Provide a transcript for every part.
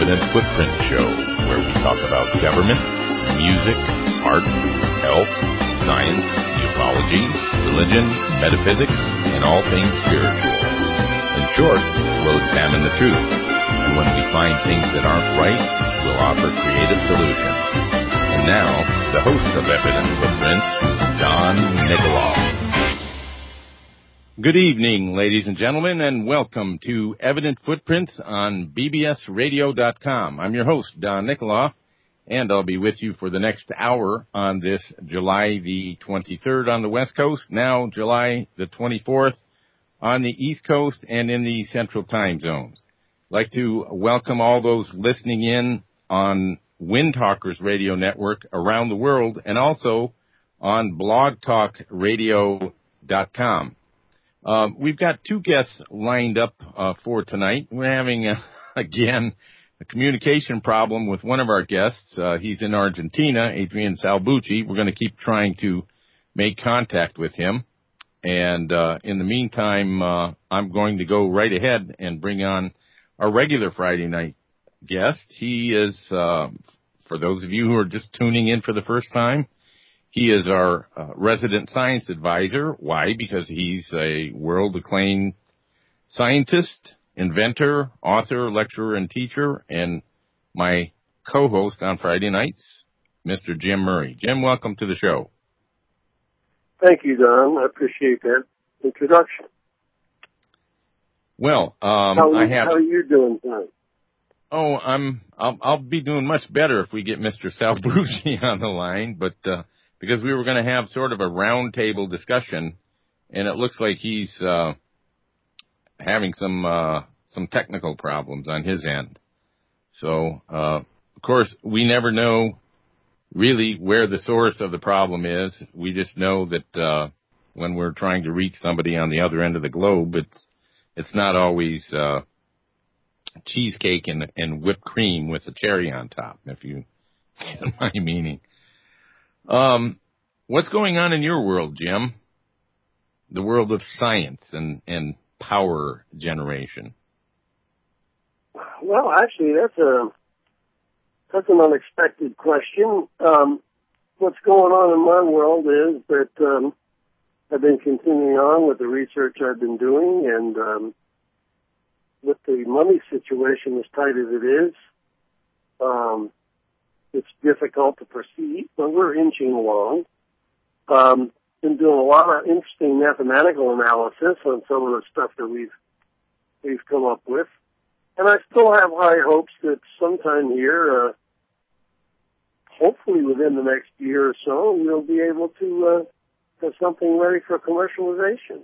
Evident Footprint Show, where we talk about government, music, art, health, science, ufology, religion, metaphysics, and all things spiritual. In short, we'll examine the truth, and when we find things that aren't right, we'll offer creative solutions. And now, the host of Evident Footprints, Don Nikoloff. Good evening, ladies and gentlemen, and welcome to Evident Footprints on bbsradio.com. I'm your host, Don Nikoloff, and I'll be with you for the next hour on this July the 23rd on the West Coast, now July the 24th on the East Coast and in the Central Time Zones. I'd like to welcome all those listening in on Wind Talkers Radio Network around the world and also on blogtalkradio.com. We've got two guests lined up for tonight. We're having, again, a communication problem with one of our guests. He's in Argentina, Adrian Salbucci. We're going to keep trying to make contact with him. And in the meantime, I'm going to go right ahead and bring on our regular Friday night guest. He is, for those of you who are just tuning in for the first time, he is our resident science advisor. Why? Because he's a world-acclaimed scientist, inventor, author, lecturer, and teacher, and my co-host on Friday nights, Mr. Jim Murray. Jim, welcome to the show. Thank you, Don. I appreciate that introduction. Well, how are you doing tonight? Oh, I'll be doing much better if we get Mr. Salbucci on the line, but because we were going to have sort of a roundtable discussion, and it looks like he's having some technical problems on his end. So, of course, we never know really where the source of the problem is. We just know that when we're trying to reach somebody on the other end of the globe, it's not always cheesecake and whipped cream with a cherry on top, if you get my meaning. What's going on in your world, Jim? The world of science and power generation. Well, actually, that's an unexpected question. What's going on in my world is that I've been continuing on with the research I've been doing, and with the money situation as tight as it is, it's difficult to proceed, but we're inching along. Been doing a lot of interesting mathematical analysis on some of the stuff that we've come up with, and I still have high hopes that sometime here, hopefully within the next year or so, we'll be able to have something ready for commercialization.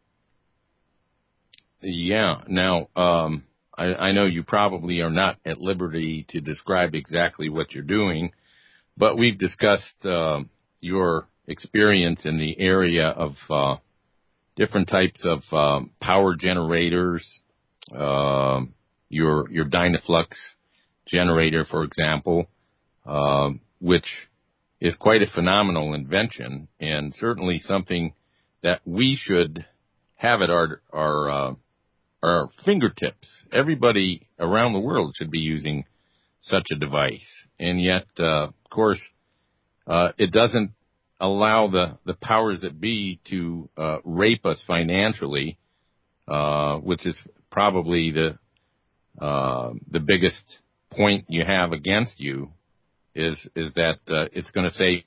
Yeah. Now, I know you probably are not at liberty to describe exactly what you're doing, but we've discussed your experience in the area of different types of power generators, your Dynaflux generator, for example, which is quite a phenomenal invention and certainly something that we should have at our fingertips. Everybody around the world should be using such a device. And yet, of course, it doesn't allow the powers that be to rape us financially, which is probably the biggest point you have against you is that it's going to say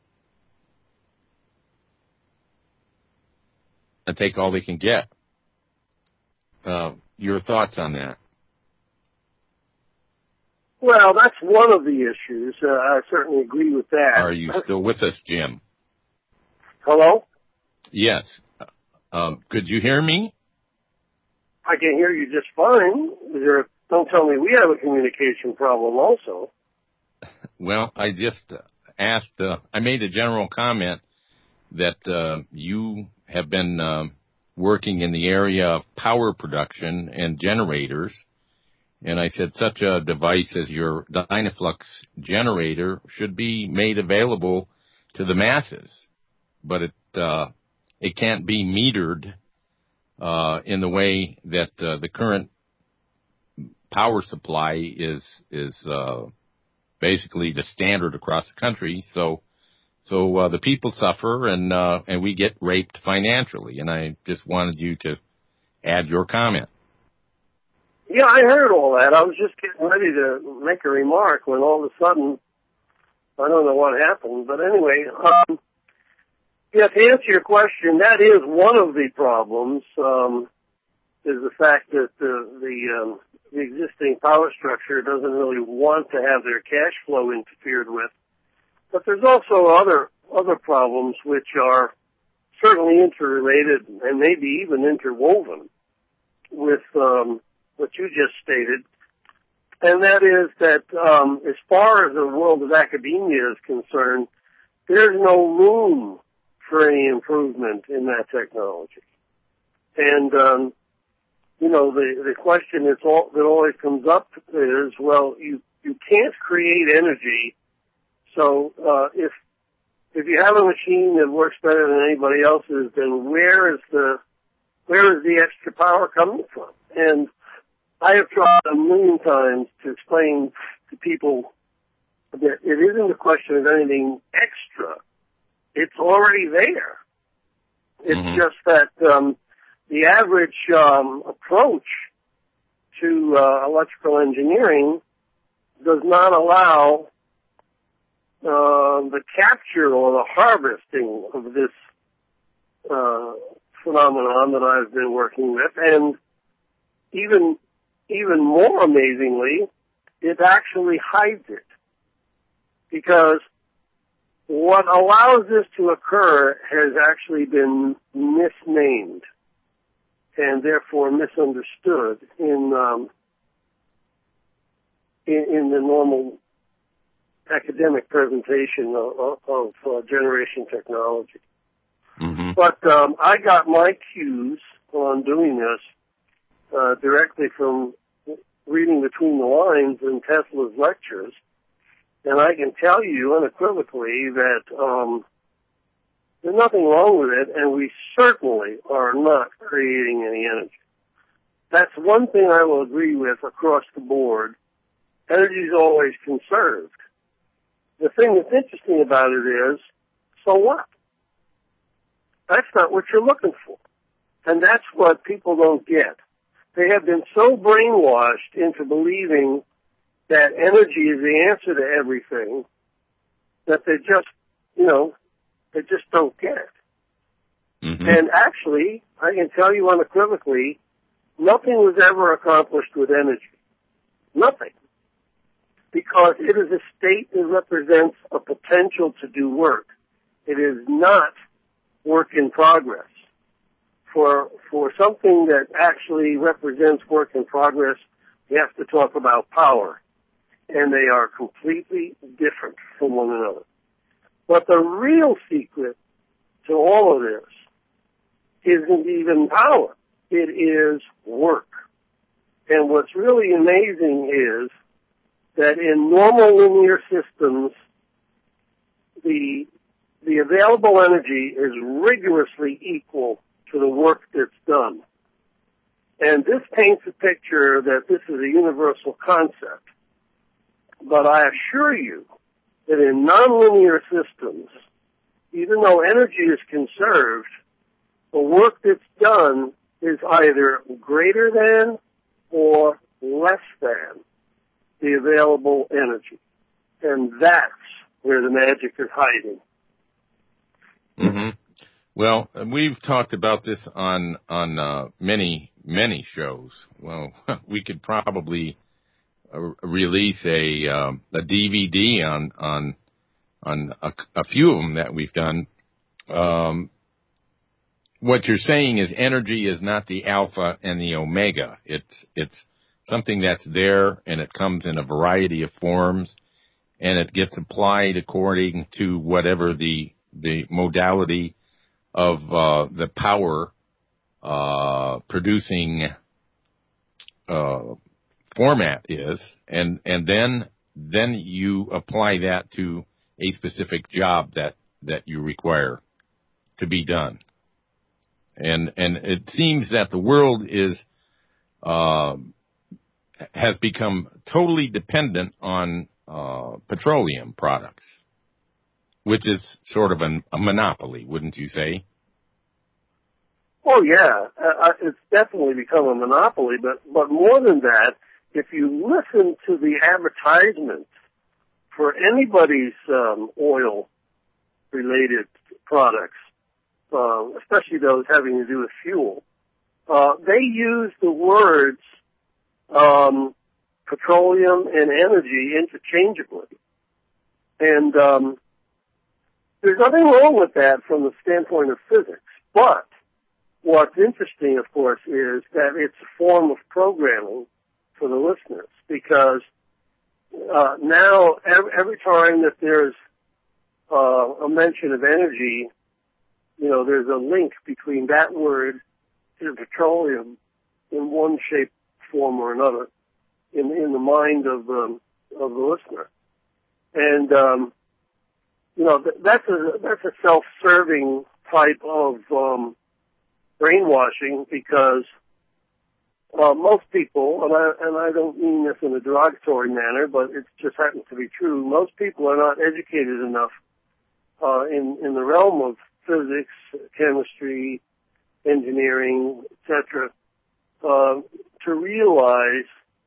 and take all they can get. Your thoughts on that? Well, that's one of the issues. I certainly agree with that. Are you still with us, Jim? Hello? Yes. Could you hear me? I can hear you just fine. Don't tell me we have a communication problem also. Well, I just asked, I made a general comment that you have been working in the area of power production and generators. And I said such a device as your Dynaflux generator should be made available to the masses, but it can't be metered in the way that the current power supply is basically the standard across the country. So the people suffer, and we get raped financially. And I just wanted you to add your comment. Yeah, I heard all that. I was just getting ready to make a remark when all of a sudden, I don't know what happened, but anyway, yeah, to answer your question, that is one of the problems, is the fact that the existing power structure doesn't really want to have their cash flow interfered with. But there's also other problems which are certainly interrelated and maybe even interwoven with what you just stated, and that is that as far as the world of academia is concerned, there's no room for any improvement in that technology. And the question that always comes up is, well, you can't create energy, so if you have a machine that works better than anybody else's, then where is the extra power coming from? And I have tried a million times to explain to people that it isn't a question of anything extra. It's already there. It's just that the average approach to electrical engineering does not allow the capture or the harvesting of this phenomenon that I've been working with, and even more amazingly, it actually hides it. Because what allows this to occur has actually been misnamed and therefore misunderstood in the normal academic presentation of generation technology. Mm-hmm. But I got my cues on doing this directly from reading between the lines in Tesla's lectures, and I can tell you unequivocally that there's nothing wrong with it, and we certainly are not creating any energy. That's one thing I will agree with across the board. Energy is always conserved. The thing that's interesting about it is, so what? That's not what you're looking for. And that's what people don't get. They have been so brainwashed into believing that energy is the answer to everything that they just don't get it. Mm-hmm. And actually, I can tell you unequivocally, nothing was ever accomplished with energy. Nothing. Because it is a state that represents a potential to do work. It is not work in progress. For something that actually represents work in progress, we have to talk about power. And they are completely different from one another. But the real secret to all of this isn't even power. It is work. And what's really amazing is that in normal linear systems, the available energy is rigorously equal to the work that's done. And this paints a picture that this is a universal concept. But I assure you that in nonlinear systems, even though energy is conserved, the work that's done is either greater than or less than the available energy. And that's where the magic is hiding. Mm-hmm. Well, we've talked about this on many shows. Well, we could probably release a DVD on a few of them that we've done. What you're saying is energy is not the alpha and the omega. It's something that's there, and it comes in a variety of forms, and it gets applied according to whatever the modality of the power producing format is, and then you apply that to a specific job that you require to be done. And it seems that the world is has become totally dependent on petroleum products, which is sort of a monopoly, wouldn't you say? Oh, yeah. It's definitely become a monopoly, but more than that, if you listen to the advertisements for anybody's oil-related products, especially those having to do with fuel, they use the words petroleum and energy interchangeably. And there's nothing wrong with that from the standpoint of physics. But what's interesting, of course, is that it's a form of programming for the listeners, because now every time that there's a mention of energy, there's a link between that word and petroleum in one shape, form, or another in the mind of the listener. And that's a self-serving type of brainwashing, because most people, and I don't mean this in a derogatory manner, but it just happens to be true, most people are not educated enough in the realm of physics, chemistry, engineering, etc., to realize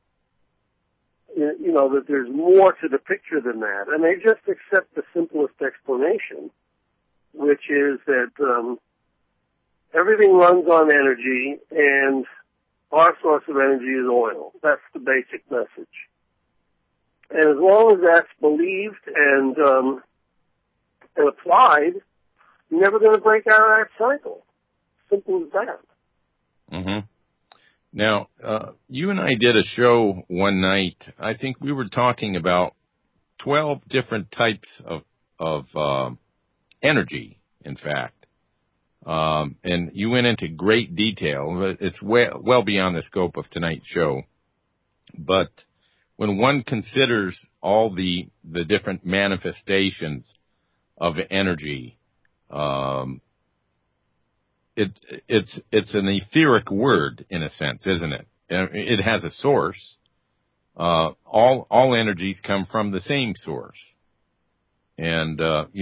that there's more to the picture than that. And they just accept the simplest explanation, which is that everything runs on energy, and our source of energy is oil. That's the basic message. And as long as that's believed and applied, you're never going to break out of that cycle. Simple as that. Mm-hmm. Now, you and I did a show one night. I think we were talking about 12 different types of energy, in fact. And you went into great detail. It's well beyond the scope of tonight's show. But when one considers all the different manifestations of energy, it's an etheric word in a sense, isn't it? It has a source. All energies come from the same source. And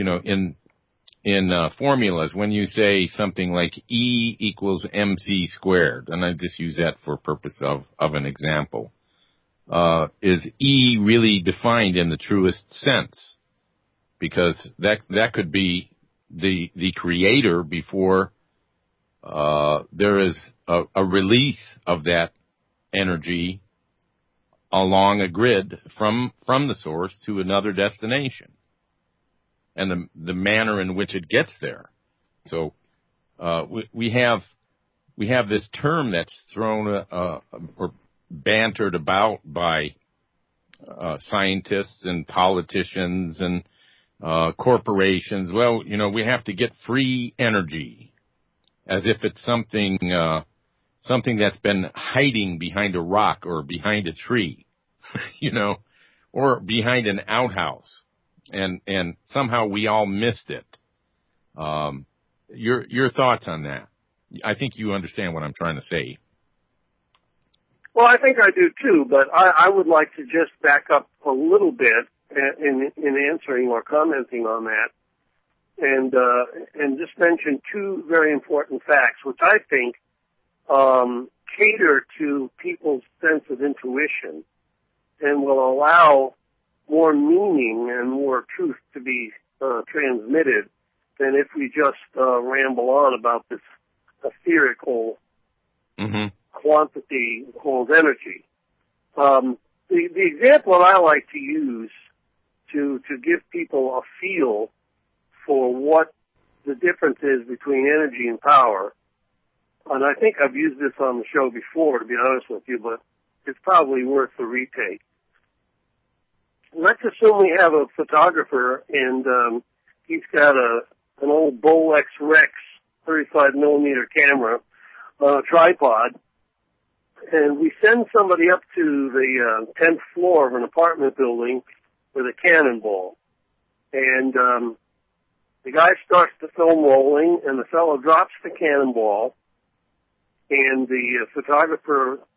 in formulas, when you say something like E equals MC squared, and I just use that for purpose of an example, is E really defined in the truest sense? Because that could be the creator before there is a release of that energy along a grid from the source to another destination, and the manner in which it gets there. So we have this term that's thrown or bantered about by scientists and politicians and corporations. Well, we have to get free energy, as if it's something that's been hiding behind a rock or behind a tree, or behind an outhouse. And somehow we all missed it. Your thoughts on that? I think you understand what I'm trying to say. Well, I think I do too, but I would like to just back up a little bit in answering or commenting on that, and just mention two very important facts, which I think cater to people's sense of intuition and will allow more meaning and more truth to be transmitted than if we just ramble on about this etherical quantity called energy. The example that I like to use to give people a feel for what the difference is between energy and power, and I think I've used this on the show before, to be honest with you, but it's probably worth the retake. Let's assume we have a photographer, and he's got an old Bolex Rex 35 millimeter camera on a tripod, and we send somebody up to the 10th floor of an apartment building with a cannonball. And the guy starts the film rolling, and the fellow drops the cannonball, and the photographer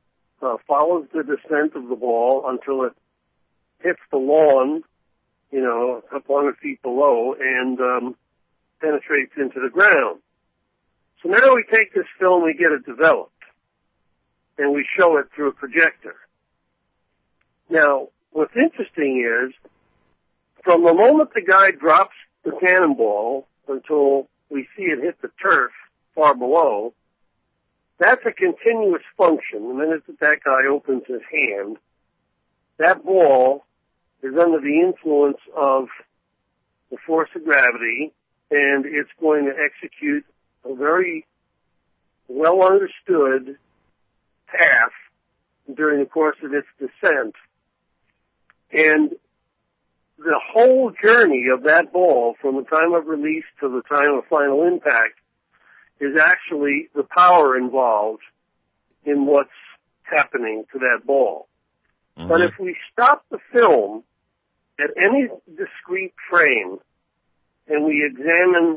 follows the descent of the ball until it hits the lawn, a couple hundred feet below, and penetrates into the ground. So now we take this film, we get it developed, and we show it through a projector. Now, what's interesting is, from the moment the guy drops the cannonball until we see it hit the turf far below, that's a continuous function. The minute that guy opens his hand, that ball is under the influence of the force of gravity, and it's going to execute a very well understood path during the course of its descent. And the whole journey of that ball from the time of release to the time of final impact is actually the power involved in what's happening to that ball. Mm-hmm. But if we stop the film at any discrete frame and we examine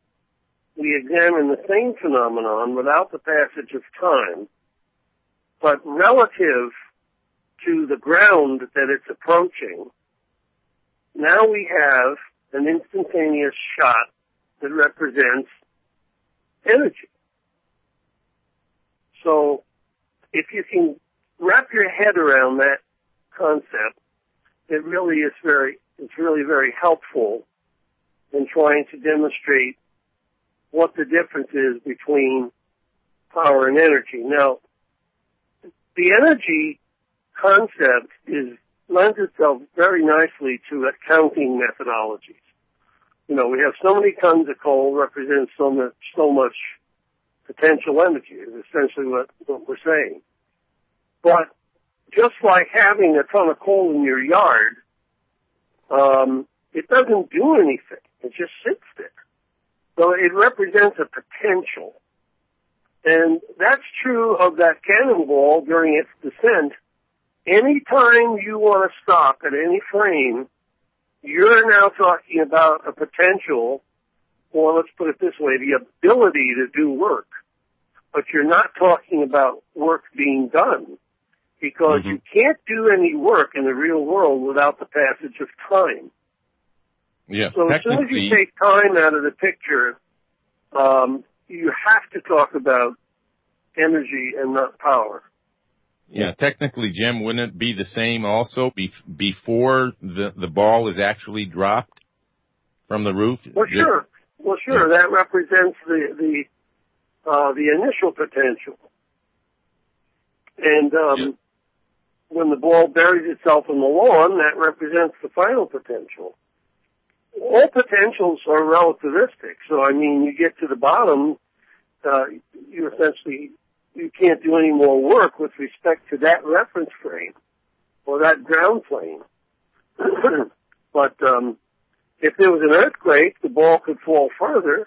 the same phenomenon without the passage of time, but relative to the ground that it's approaching, now we have an instantaneous shot that represents energy. So if you can wrap your head around that concept, it's really very helpful in trying to demonstrate what the difference is between power and energy. Now, the energy concept lends itself very nicely to accounting methodologies. We have so many tons of coal represents so much potential energy, is essentially what we're saying. But just like having a ton of coal in your yard, it doesn't do anything. It just sits there. So it represents a potential. And that's true of that cannonball during its descent. Anytime you want to stop at any frame, you're now talking about a potential, or let's put it this way, the ability to do work. But you're not talking about work being done, because you can't do any work in the real world without the passage of time. Yes, so as soon as you take time out of the picture, you have to talk about energy and not power. Yeah, technically, Jim, wouldn't it be the same also before the ball is actually dropped from the roof? Well, sure. Yeah. That represents the initial potential. And yes. When the ball buries itself in the lawn, that represents the final potential. All potentials are relativistic. So, you get to the bottom, you can't do any more work with respect to that reference frame or that ground plane. But if there was an earthquake, the ball could fall further,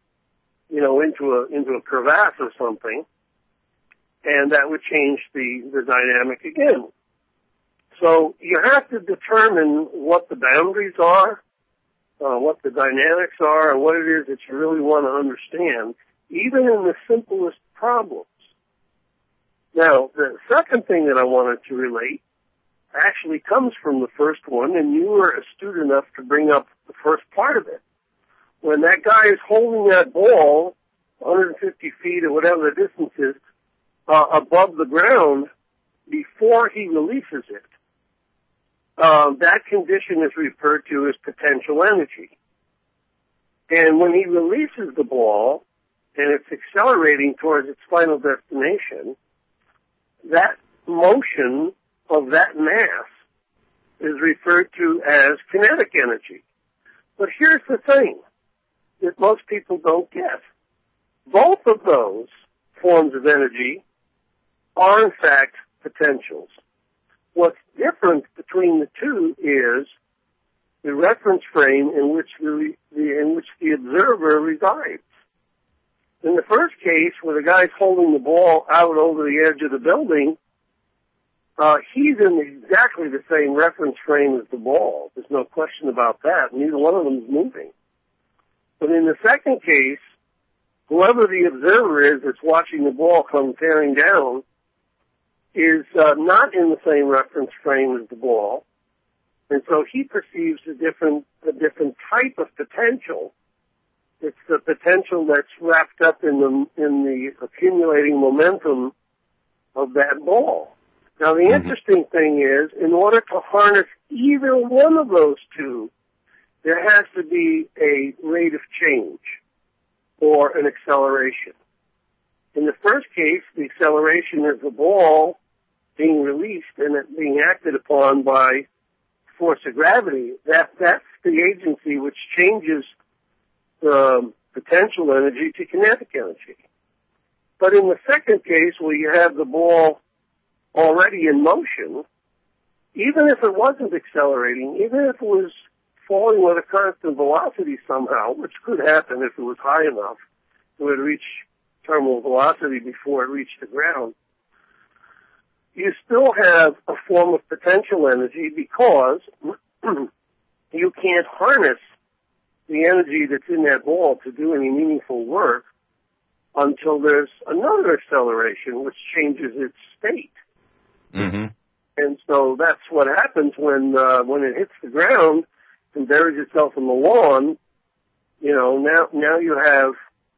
into a crevasse or something, and that would change the dynamic again. So you have to determine what the boundaries are, what the dynamics are, and what it is that you really want to understand, even in the simplest problems. Now, the second thing that I wanted to relate actually comes from the first one, and you were astute enough to bring up the first part of it. When that guy is holding that ball 150 feet or whatever the distance is above the ground before he releases it, that condition is referred to as potential energy. And when he releases the ball and it's accelerating towards its final destination, that motion of that mass is referred to as kinetic energy. But here's the thing that most people don't get. Both of those forms of energy are, in fact, potentials. What's different between the two is the reference frame in which the observer resides. In the first case, where the guy's holding the ball out over the edge of the building, he's in exactly the same reference frame as the ball. There's no question about that. Neither one of them is moving. But in the second case, whoever the observer is that's watching the ball come tearing down is not in the same reference frame as the ball, and so he perceives a different type of potential. It's the potential that's wrapped up in the accumulating momentum of that ball. Now, the interesting thing is, in order to harness either one of those two, there has to be a rate of change or an acceleration. In the first case, the acceleration is the ball being released and it being acted upon by force of gravity. That's the agency which changes the potential energy to kinetic energy. But in the second case, where you have the ball already in motion, even if it wasn't accelerating, even if it was falling with a constant velocity somehow, which could happen if it was high enough, it would reach terminal velocity before it reached the ground, you still have a form of potential energy because you can't harness the energy that's in that ball to do any meaningful work until there's another acceleration which changes its state. Mm-hmm. And so that's what happens when it hits the ground and buries itself in the lawn. You know, now you have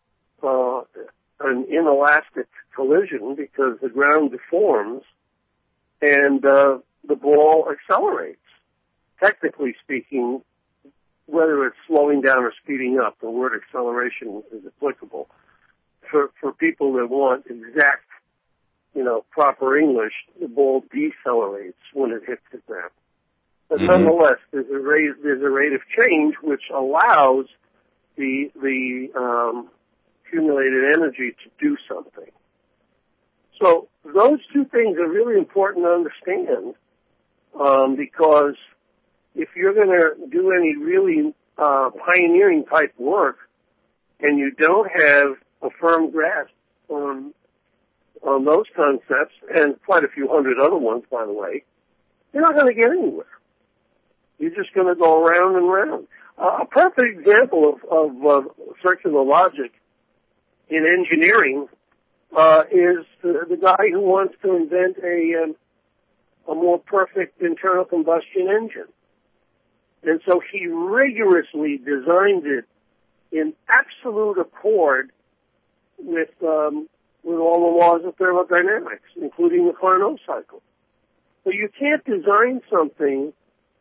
an inelastic collision because the ground deforms and the ball accelerates. Technically speaking, whether it's slowing down or speeding up, the word acceleration is applicable. For people that want exact, proper English, the ball decelerates when it hits the ground. But nonetheless, there's a rate of change which allows the accumulated energy to do something. So those two things are really important to understand because if you're going to do any really pioneering type work and you don't have a firm grasp on those concepts, and quite a few hundred other ones, by the way, you're not going to get anywhere. You're just going to go around and round. A perfect example of circular logic in engineering is the guy who wants to invent a more perfect internal combustion engine. And so he rigorously designed it in absolute accord with all the laws of thermodynamics, including the Carnot cycle. But you can't design something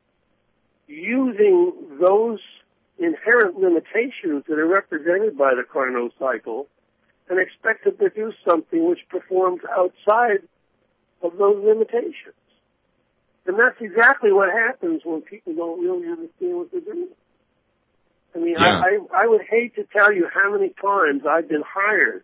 using those inherent limitations that are represented by the Carnot cycle and expect to produce something which performs outside of those limitations. And that's exactly what happens when people don't really understand what they're doing. I mean, yeah. I would hate to tell you how many times I've been hired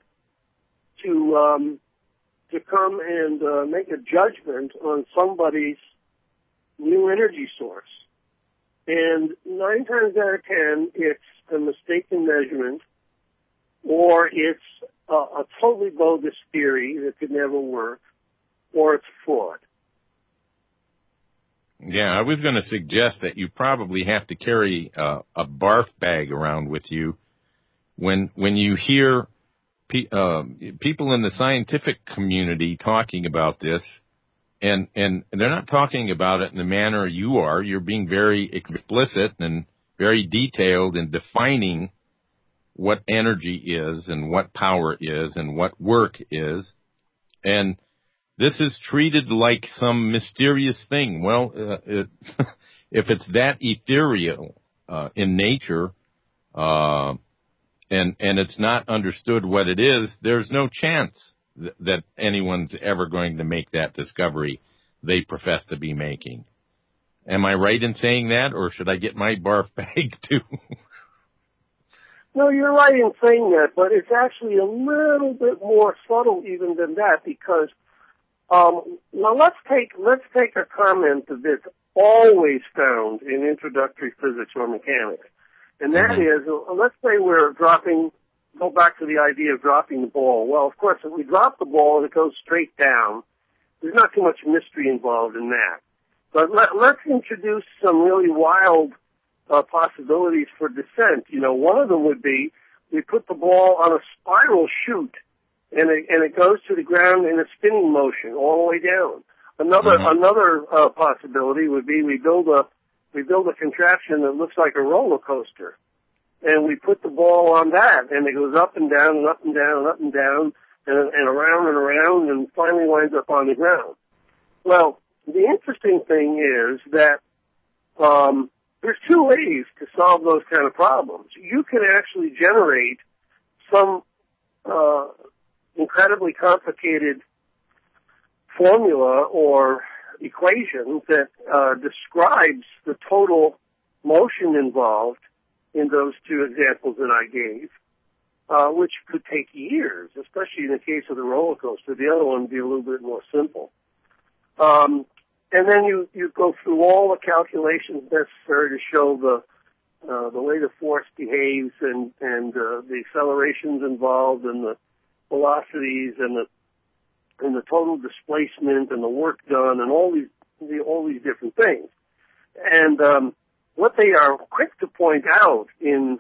to come and make a judgment on somebody's new energy source. And 9 times out of 10, it's a mistaken measurement, or it's a totally bogus theory that could never work, or it's fraud. Yeah, I was going to suggest that you probably have to carry a barf bag around with you when you hear people in the scientific community talking about this, and they're not talking about it in the manner you are. You're being very explicit and very detailed in defining what energy is and what power is and what work is. And this is treated like some mysterious thing. Well, if it's that ethereal in nature, and it's not understood what it is, there's no chance that anyone's ever going to make that discovery they profess to be making. Am I right in saying that, or should I get my barf bag too? No, you're right in saying that, but it's actually a little bit more subtle even than that, because now let's take a comment that's always found in introductory physics or mechanics, and that is, let's say we're go back to the idea of dropping the ball. Well, of course, if we drop the ball and it goes straight down, there's not too much mystery involved in that. But let's introduce some really wild possibilities for descent. One of them would be we put the ball on a spiral chute and it goes to the ground in a spinning motion all the way down. Another possibility would be we build a contraption that looks like a roller coaster, and we put the ball on that, and it goes up and down and up and down and up and down and around and finally winds up on the ground. Well, the interesting thing is that there's two ways to solve those kind of problems. You can actually generate some incredibly complicated formula or equation that describes the total motion involved in those two examples that I gave, which could take years, especially in the case of the roller coaster. The other one would be a little bit more simple. And then you go through all the calculations necessary to show the way the force behaves and the accelerations involved and the velocities and the total displacement and the work done and all these different things. And what they are quick to point out in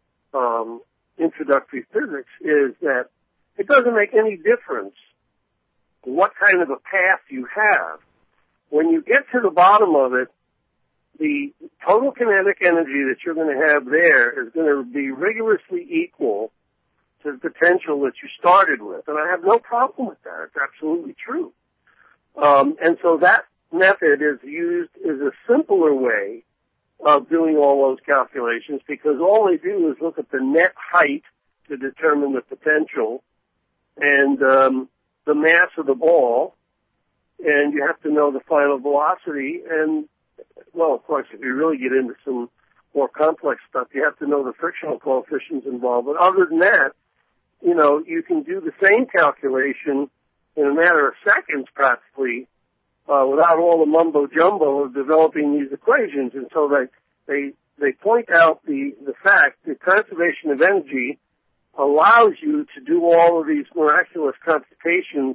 introductory physics is that it doesn't make any difference what kind of a path you have. When you get to the bottom of it, the total kinetic energy that you're going to have there is going to be rigorously equal to the potential that you started with. And I have no problem with that. It's absolutely true. And so that method is used as a simpler way of doing all those calculations, because all they do is look at the net height to determine the potential and the mass of the ball, and you have to know the final velocity. And, well, of course, if you really get into some more complex stuff, you have to know the frictional coefficients involved. But other than that, you know, you can do the same calculation in a matter of seconds practically without all the mumbo-jumbo of developing these equations. And so they point out the fact that conservation of energy allows you to do all of these miraculous computations,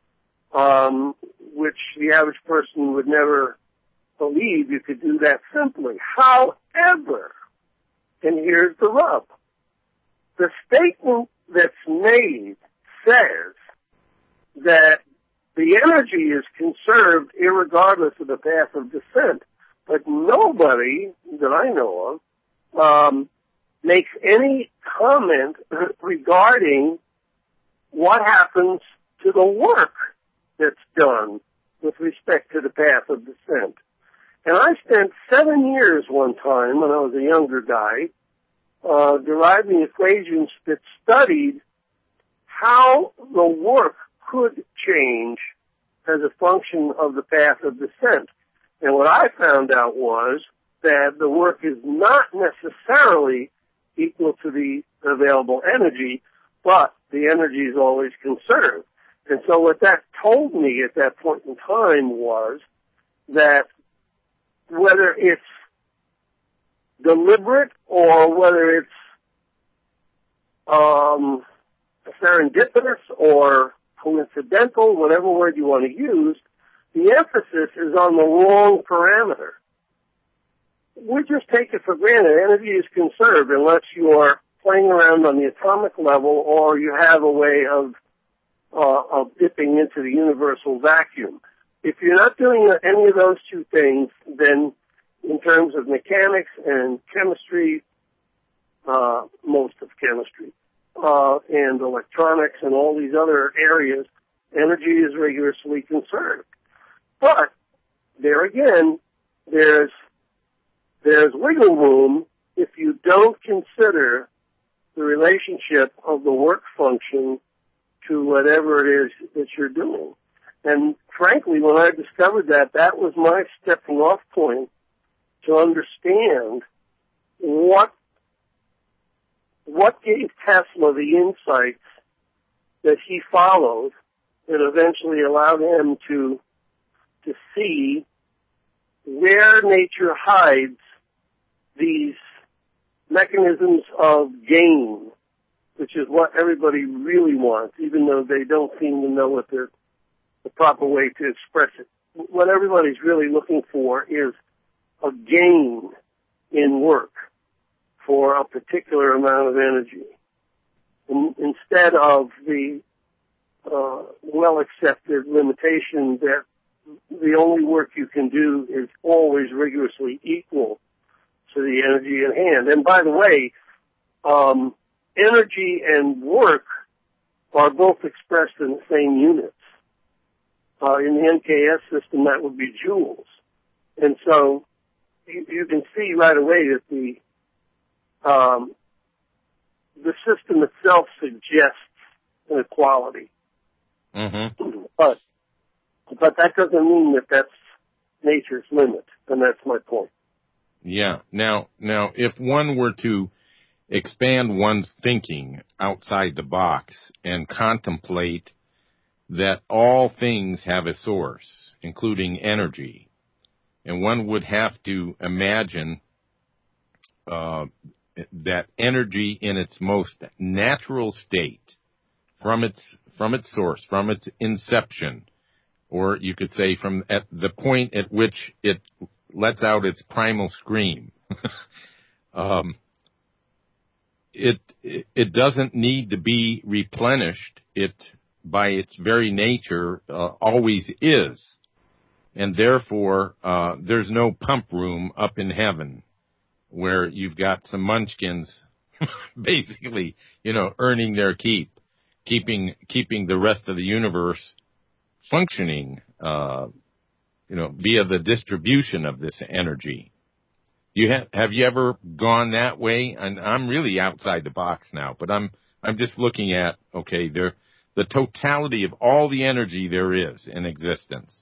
which the average person would never believe you could do that simply. However, and here's the rub, the statement that's made says that the energy is conserved irregardless of the path of descent, but nobody that I know of makes any comment regarding what happens to the work that's done with respect to the path of descent. And I spent 7 years one time when I was a younger guy deriving equations that studied how the work could change as a function of the path of descent. And what I found out was that the work is not necessarily equal to the available energy, but the energy is always conserved. And so what that told me at that point in time was that whether it's deliberate or whether it's serendipitous or coincidental, whatever word you want to use, the emphasis is on the wrong parameter. We just take it for granted. Energy is conserved unless you're playing around on the atomic level or you have a way of dipping into the universal vacuum. If you're not doing any of those two things, then in terms of mechanics and chemistry, most of chemistry, and electronics and all these other areas, energy is rigorously conserved. But there again, there's wiggle room if you don't consider the relationship of the work function to whatever it is that you're doing. And frankly, when I discovered that, that was my stepping off point to understand what gave Tesla the insights that he followed that eventually allowed him to see where nature hides these mechanisms of gain, which is what everybody really wants, even though they don't seem to know what the proper way to express it. What everybody's really looking for is a gain in work for a particular amount of energy, instead of the well-accepted limitation that the only work you can do is always rigorously equal to the energy at hand. And by the way, energy and work are both expressed in the same units. In the NKS system, that would be joules. And so you can see right away that the system itself suggests an equality. Mm-hmm. But that doesn't mean that that's nature's limit, and that's my point. Yeah. Now, if one were to expand one's thinking outside the box and contemplate that all things have a source, including energy, and one would have to imagine that energy in its most natural state, from its source, from its inception, or you could say from at the point at which it lets out its primal scream. It doesn't need to be replenished. It, by its very nature, always is. And therefore, there's no pump room up in heaven where you've got some munchkins basically, earning their keep, keeping the rest of the universe functioning, via the distribution of this energy. Have you ever gone that way? And I'm really outside the box now, but I'm just looking at, the totality of all the energy there is in existence.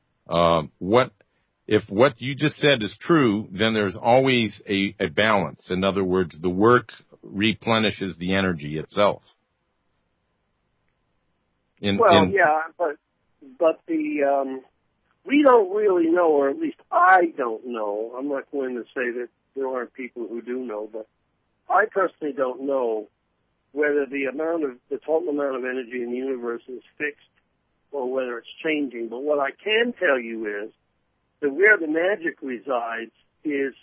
If what you just said is true, then there's always a balance. In other words, the work replenishes the energy itself. But we don't really know, or at least I don't know. I'm not going to say that there aren't people who do know, but I personally don't know whether the total amount of energy in the universe is fixed or whether it's changing. But what I can tell you is that where the magic resides is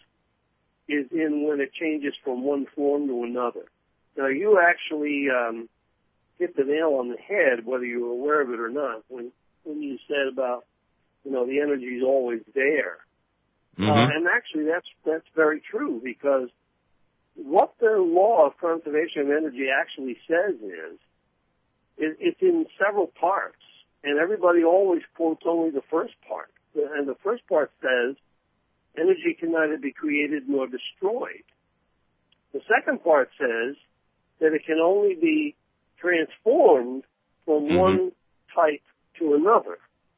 in when it changes from one form to another. Now, you actually hit the nail on the head, whether you were aware of it or not, when you said about, the energy is always there. Mm-hmm. And actually, that's very true, because what the law of conservation of energy actually says is it's in several parts, and everybody always quotes only the first part. And the first part says energy can neither be created nor destroyed. The second part says that it can only be transformed from one type to another.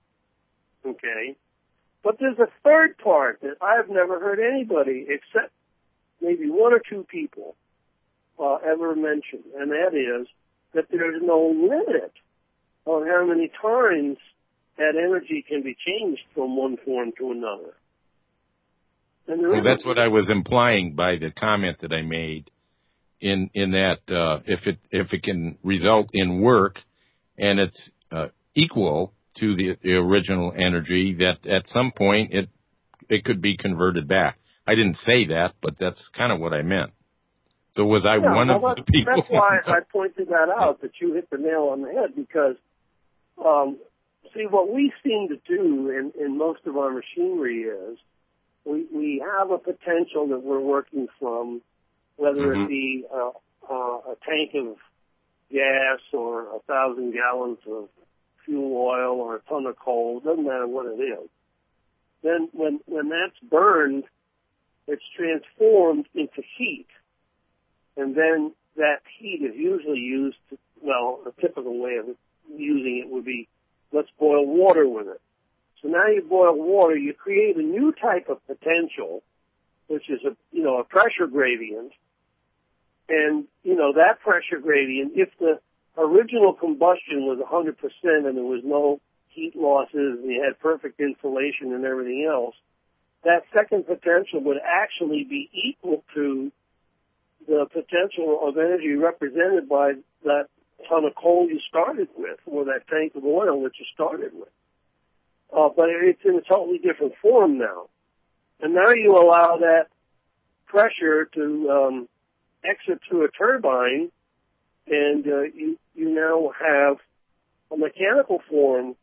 Okay? But there's a third part that I've never heard anybody, except maybe one or two people, ever mention, and that is that there's no limit on how many times that energy can be changed from one form to another. Well, that's what I was implying by the comment that I made in that if it can result in work and it's equal to the original energy, that at some point it could be converted back. I didn't say that, but that's kind of what I meant. So was I one of the people? That's why I pointed that out, that you hit the nail on the head, because see, what we seem to do in most of our machinery is we have a potential that we're working from, whether it be a tank of gas or 1,000 gallons of fuel oil or a ton of coal, doesn't matter what it is. Then when that's burned, it's transformed into heat. And then that heat is usually used to, a typical way of using it would be, let's boil water with it. So now you boil water, you create a new type of potential, which is a pressure gradient. And, that pressure gradient, if the original combustion was 100% and there was no heat losses and you had perfect insulation and everything else, that second potential would actually be equal to the potential of energy represented by that ton of coal you started with, or that tank of oil that you started with. But it's in a totally different form now. And now you allow that pressure to exit through a turbine, and you now have a mechanical form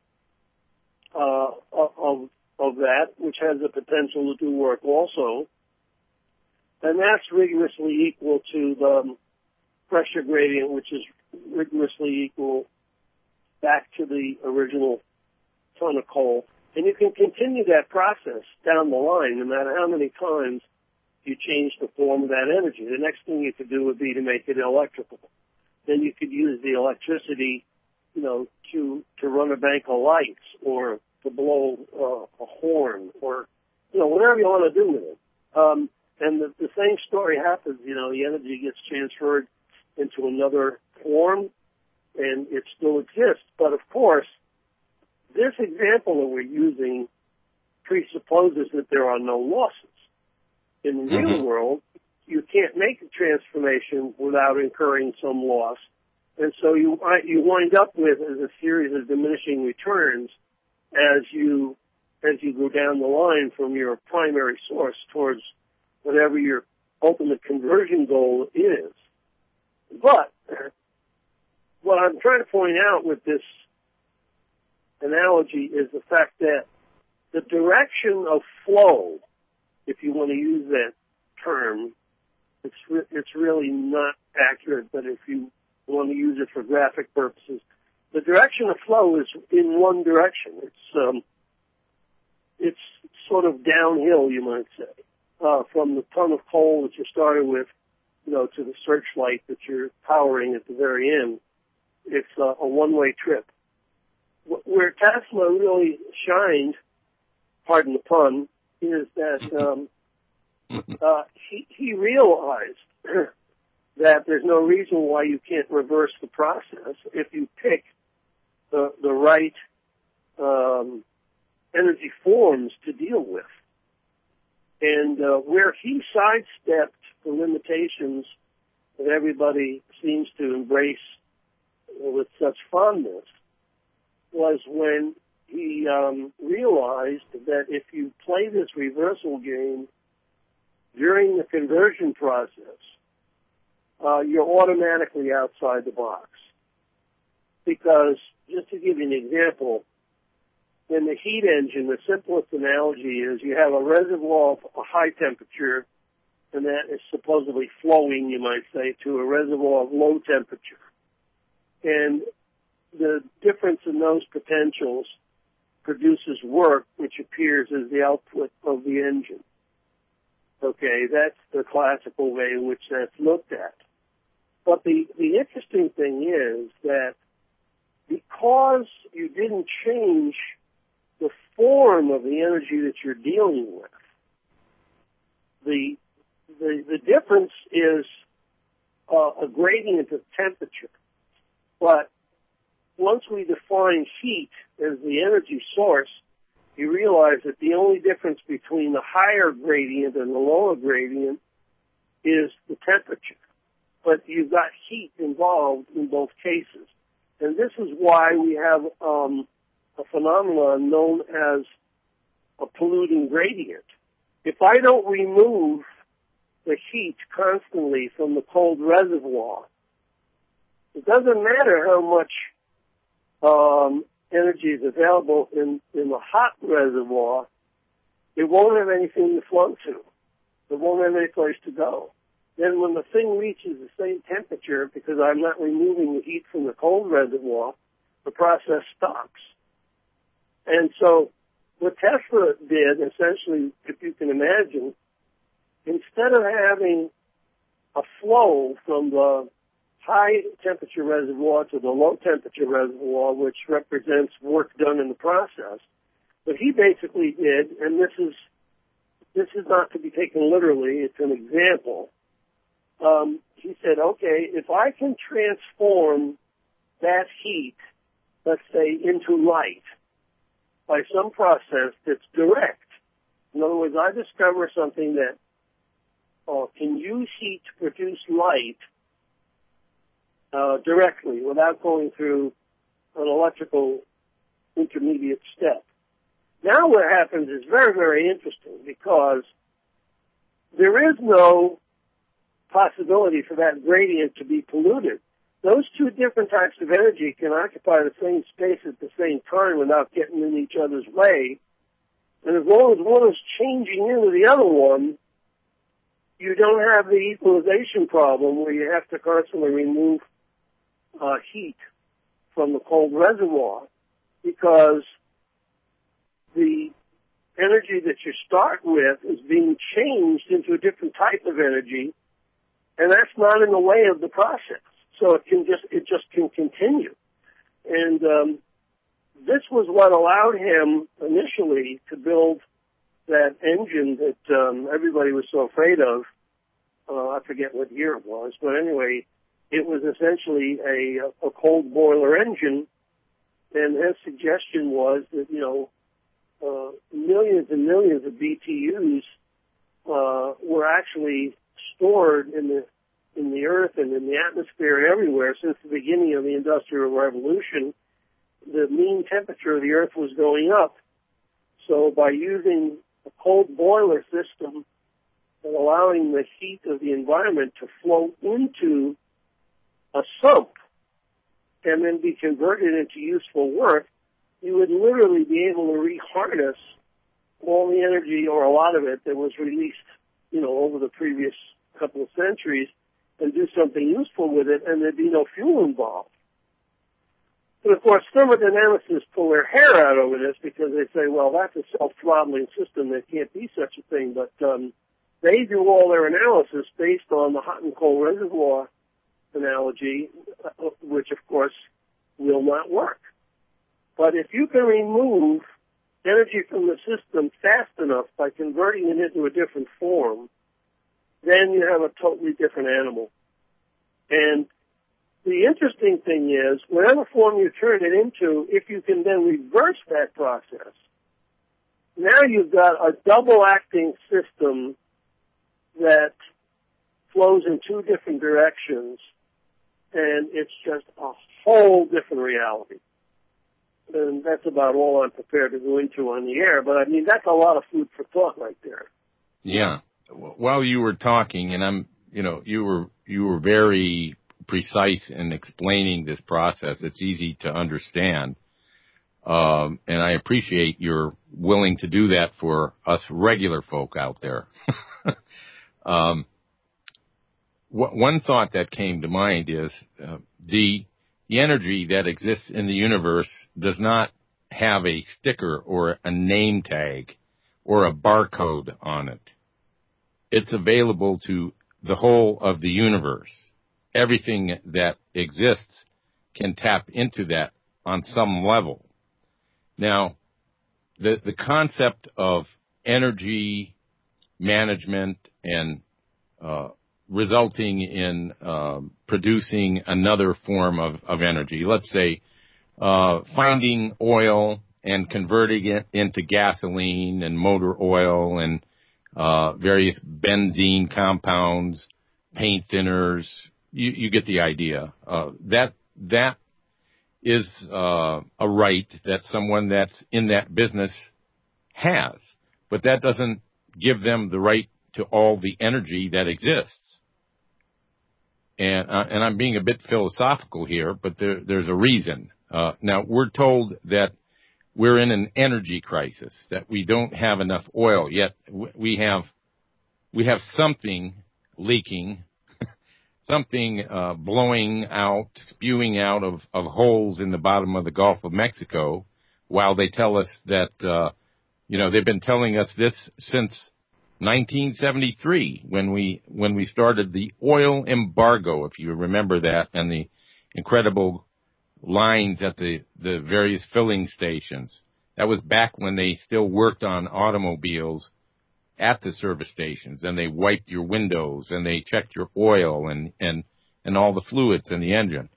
of that, which has the potential to do work also, and that's rigorously equal to the pressure gradient, which is rigorously equal back to the original ton of coal. And you can continue that process down the line, no matter how many times you change the form of that energy. The next thing you could do would be to make it electrical. Then you could use the electricity, to run a bank of lights or to blow a horn or, whatever you want to do with it. And the same story happens, the energy gets transferred into another form and it still exists. But of course, this example that we're using presupposes that there are no losses. In the real world, you can't make a transformation without incurring some loss. And so you wind up with a series of diminishing returns as you go down the line from your primary source towards whatever your ultimate conversion goal is. But what I'm trying to point out with this analogy is the fact that the direction of flow, if you want to use that term, it's really not accurate, but if you want to use it for graphic purposes, the direction of flow is in one direction. It's sort of downhill, you might say, from the ton of coal that you started with, to the searchlight that you're powering at the very end. It's a one-way trip. Where Tesla really shined, pardon the pun, is that he realized that there's no reason why you can't reverse the process if you pick the right energy forms to deal with. And where he sidestepped the limitations that everybody seems to embrace with such fondness was when he realized that if you play this reversal game during the conversion process, you're automatically outside the box. Because, just to give you an example, in the heat engine, the simplest analogy is you have a reservoir of a high temperature, and that is supposedly flowing, you might say, to a reservoir of low temperature. And the difference in those potentials produces work, which appears as the output of the engine. Okay, that's the classical way in which that's looked at. But the interesting thing is that because you didn't change the form of the energy that you're dealing with, the difference is a gradient of temperature. But once we define heat as the energy source, you realize that the only difference between the higher gradient and the lower gradient is the temperature. But you've got heat involved in both cases. And this is why we have a phenomenon known as a polluting gradient. If I don't remove the heat constantly from the cold reservoir, it doesn't matter how much energy is available in the hot reservoir, it won't have anything to flow to. It won't have any place to go. Then when the thing reaches the same temperature, because I'm not removing the heat from the cold reservoir, the process stops. And so what Tesla did, essentially, if you can imagine, instead of having a flow from the high temperature reservoir to the low temperature reservoir, which represents work done in the process, what he basically did, and this is not to be taken literally, it's an example. He said, okay, if I can transform that heat, let's say, into light by some process that's direct. In other words, I discover something that can use heat to produce light directly without going through an electrical intermediate step. Now what happens is very, very interesting because there is no possibility for that gradient to be polluted those two different types of energy can occupy the same space at the same time without getting in each other's way. And as long as one is changing into the other one, you don't have the equalization problem where you have to constantly remove heat from the cold reservoir, because the energy that you start with is being changed into a different type of energy, and that's not in the way of the process. So it just can continue. And this was what allowed him initially to build that engine that everybody was so afraid of. I forget what year it was, but anyway, it was essentially a cold boiler engine, and his suggestion was that, millions and millions of BTUs were actually stored in the earth and in the atmosphere everywhere since the beginning of the Industrial Revolution. The mean temperature of the earth was going up. So by using a cold boiler system and allowing the heat of the environment to flow into a sump and then be converted into useful work, you would literally be able to reharness all the energy, or a lot of it, that was released, over the previous couple of centuries, and do something useful with it, and there'd be no fuel involved. But of course, thermodynamicists pull their hair out over this because they say, well, that's a self-throttling system. There can't be such a thing. But they do all their analysis based on the hot and cold reservoir analogy, which, of course, will not work. But if you can remove energy from the system fast enough by converting it into a different form, then you have a totally different animal. And the interesting thing is, whatever form you turn it into, if you can then reverse that process, now you've got a double-acting system that flows in two different directions, and it's just a whole different reality. And that's about all I'm prepared to go into on the air. But, that's a lot of food for thought right there. Yeah. While you were talking, and you were very precise in explaining this process. It's easy to understand. And I appreciate you're willing to do that for us regular folk out there. One thought that came to mind is the energy that exists in the universe does not have a sticker or a name tag or a barcode on it. It's available to the whole of the universe. Everything that exists can tap into that on some level. Now, the concept of energy management and resulting in producing another form of energy, let's say finding oil and converting it into gasoline and motor oil and various benzene compounds, paint thinners. You get the idea. That is a right that someone that's in that business has, but that doesn't give them the right to all the energy that exists. And I'm being a bit philosophical here, but there's a reason. Now we're told that we're in an energy crisis, that we don't have enough oil, yet we have something leaking, something blowing out, spewing out of holes in the bottom of the Gulf of Mexico, while they tell us that, they've been telling us this since 1973, when we started the oil embargo, if you remember that, and the incredible lines at the various filling stations. That was back when they still worked on automobiles at the service stations, and they wiped your windows, and they checked your oil and all the fluids in the engine.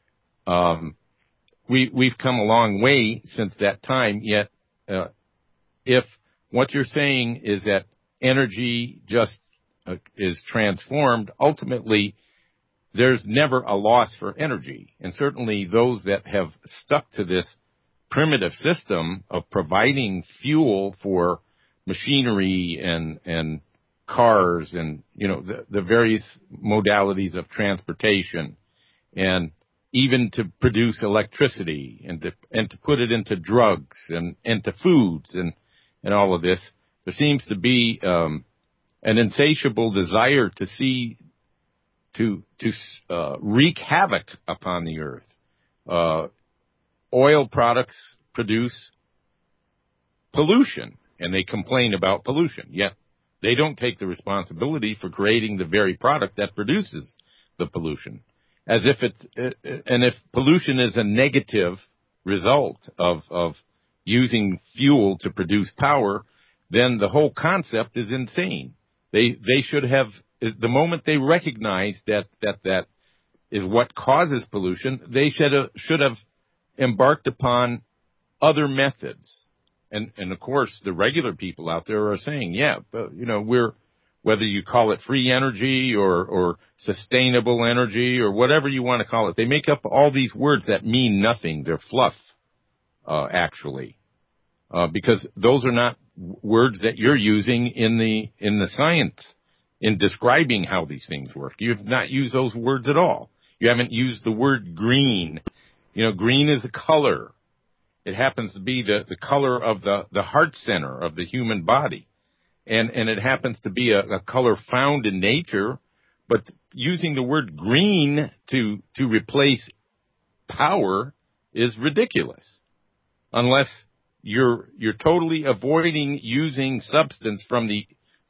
We've come a long way since that time, yet if what you're saying is that energy just is transformed, ultimately there's never a loss for energy. And certainly those that have stuck to this primitive system of providing fuel for machinery and cars and, the various modalities of transportation and even to produce electricity and to put it into drugs and to foods and all of this. There seems to be an insatiable desire to wreak havoc upon the earth. Oil products produce pollution, and they complain about pollution, yet they don't take the responsibility for creating the very product that produces the pollution. As if and if pollution is a negative result of using fuel to produce power, then the whole concept is insane. They should have, the moment they recognize that is what causes pollution, they should have embarked upon other methods. And of course, the regular people out there are saying, yeah, but, whether you call it free energy or sustainable energy or whatever you want to call it, they make up all these words that mean nothing. They're fluff, actually, because those are not words that you're using in the science in describing how these things work. You have not used those words at all. You haven't used the word green. Green is a color. It happens to be the color of the heart center of the human body. And it happens to be a color found in nature, but using the word green to replace power is ridiculous. Unless you're totally avoiding using substance from the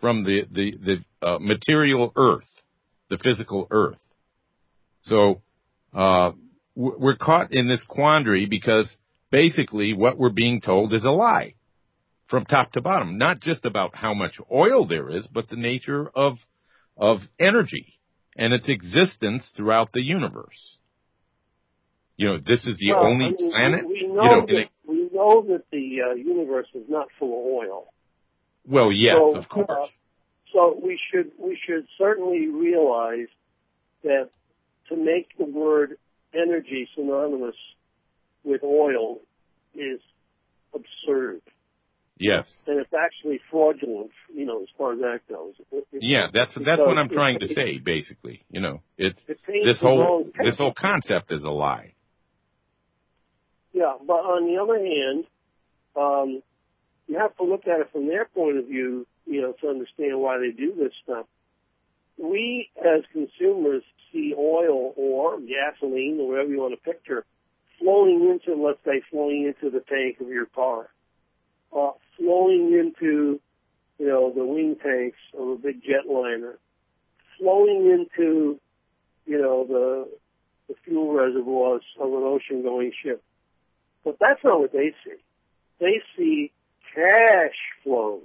material earth, the physical earth. So we're caught in this quandary because basically what we're being told is a lie from top to bottom, not just about how much oil there is, but the nature of energy and its existence throughout the universe. This is the only planet. We know that the universe is not full of oil. Well, yes, of course. So we should certainly realize that to make the word energy synonymous with oil is absurd. Yes. And it's actually fraudulent, as far as that goes. That's what I'm trying to say, basically. It's this whole concept is a lie. Yeah, but on the other hand, you have to look at it from their point of view, to understand why they do this stuff. We, as consumers, see oil or gasoline or whatever you want to picture flowing into the tank of your car, flowing into, the wing tanks of a big jetliner, flowing into, the fuel reservoirs of an ocean-going ship. But that's not what they see. They see cash flows.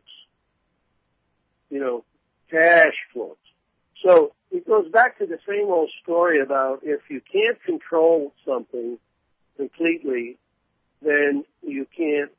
Cash flows. So it goes back to the same old story about if you can't control something completely, then you can't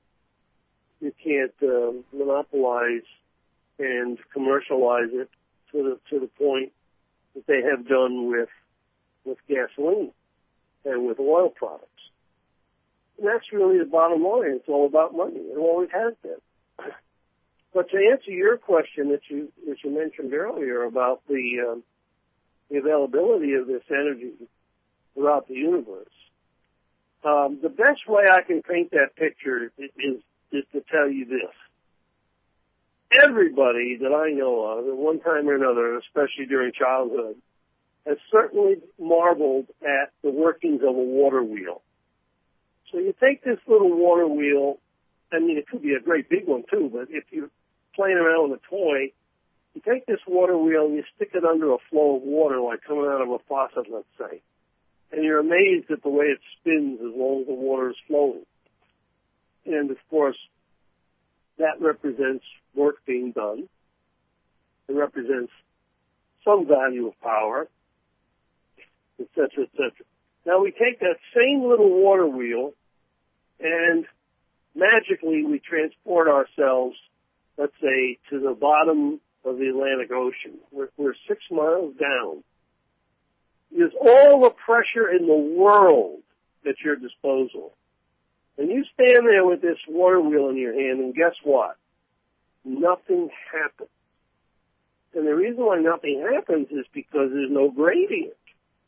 monopolize and commercialize it to the point that they have done with gasoline and with oil products. And that's really the bottom line. It's all about money. It always has been. But to answer your question that you mentioned earlier about the availability of this energy throughout the universe, the best way I can paint that picture is to tell you this. Everybody that I know of, at one time or another, especially during childhood, has certainly marveled at the workings of a water wheel. So you take this little water wheel, it could be a great big one too, but if you're playing around with a toy, you take this water wheel and you stick it under a flow of water, like coming out of a faucet, let's say. And you're amazed at the way it spins as long as the water is flowing. And, of course, that represents work being done. It represents some value of power, et cetera, et cetera. Now, we take that same little water wheel and magically we transport ourselves, let's say, to the bottom of the Atlantic Ocean. We're 6 miles down. There's all the pressure in the world at your disposal. And you stand there with this water wheel in your hand, and guess what? Nothing happens. And the reason why nothing happens is because there's no gradient.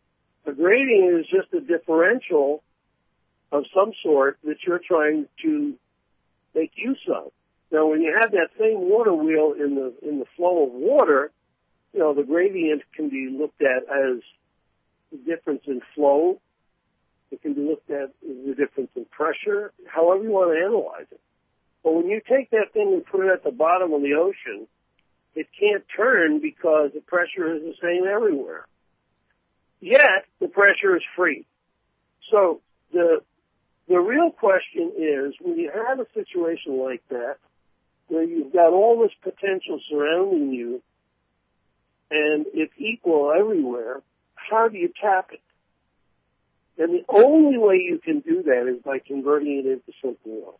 A gradient is just a differential of some sort that you're trying to make use of. Now, when you have that same water wheel in the flow of water, the gradient can be looked at as the difference in flow. It can be looked at as the difference in pressure, however you want to analyze it. But when you take that thing and put it at the bottom of the ocean, it can't turn because the pressure is the same everywhere. Yet, the pressure is free. So the real question is, when you have a situation like that, where you've got all this potential surrounding you, and it's equal everywhere, how do you tap it? And the only way you can do that is by converting it into something else.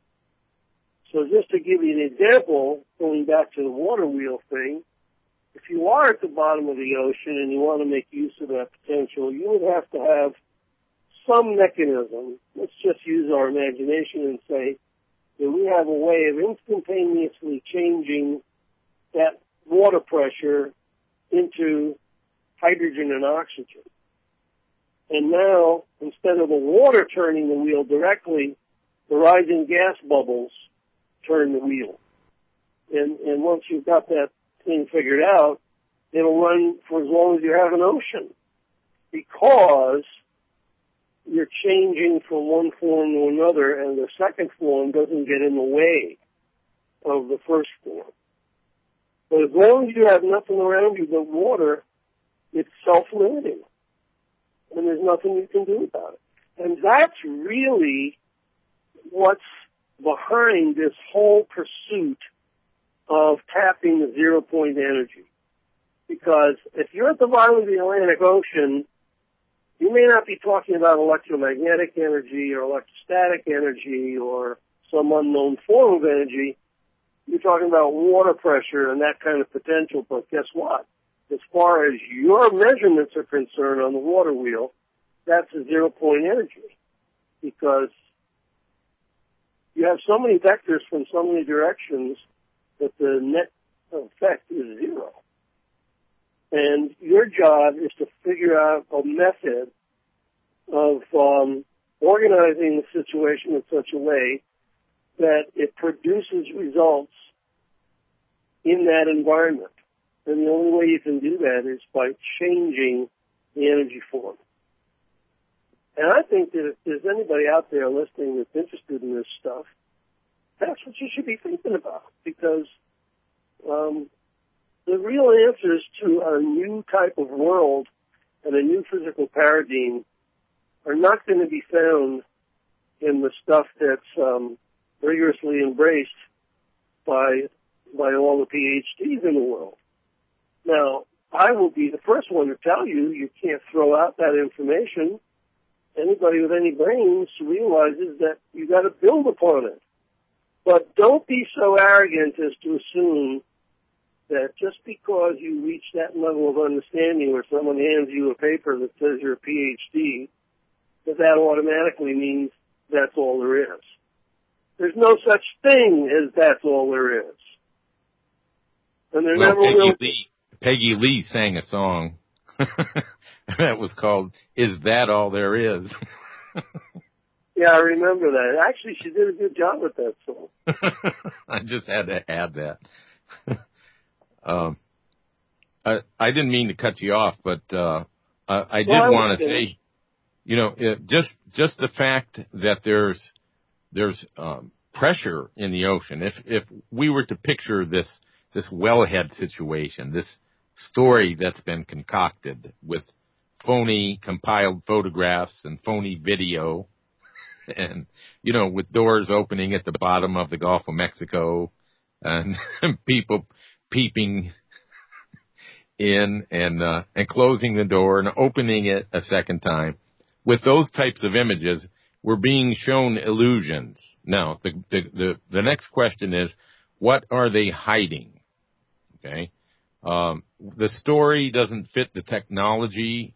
So just to give you an example, going back to the water wheel thing, if you are at the bottom of the ocean and you want to make use of that potential, you would have to have some mechanism. Let's just use our imagination and say that we have a way of instantaneously changing that water pressure into hydrogen and oxygen. And now, instead of the water turning the wheel directly, the rising gas bubbles turn the wheel. And once you've got that thing figured out, it'll run for as long as you have an ocean, because you're changing from one form to another, and the second form doesn't get in the way of the first form. But as long as you have nothing around you but water, it's self-limiting, and there's nothing you can do about it. And that's really what's behind this whole pursuit of tapping the zero-point energy. Because if you're at the bottom of the Atlantic Ocean, you may not be talking about electromagnetic energy or electrostatic energy or some unknown form of energy. You're talking about water pressure and that kind of potential. But guess what? As far as your measurements are concerned on the water wheel, that's a zero-point energy, because you have so many vectors from so many directions that the net effect is zero. And your job is to figure out a method of organizing the situation in such a way that it produces results in that environment. And the only way you can do that is by changing the energy form. And I think that if there's anybody out there listening that's interested in this stuff, that's what you should be thinking about, because the real answers to a new type of world and a new physical paradigm are not going to be found in the stuff that's rigorously embraced by all the PhDs in the world. Now, I will be the first one to tell you, you can't throw out that information. Anybody with any brains realizes that you got to build upon it. But don't be so arrogant as to assume that just because you reach that level of understanding where someone hands you a paper that says you're a PhD, that automatically means that's all there is. There's no such thing as that's all there is. And there never will be. Peggy Lee sang a song that was called "Is That All There Is?" Yeah, I remember that. Actually, she did a good job with that song. I just had to add that. I didn't mean to cut you off, but I did want to say, just the fact that there's pressure in the ocean. If we were to picture this wellhead situation, this story that's been concocted with phony compiled photographs and phony video, and with doors opening at the bottom of the Gulf of Mexico, and people peeping in and closing the door and opening it a second time. With those types of images, we're being shown illusions. Now, the next question is, what are they hiding? Okay. The story doesn't fit the technology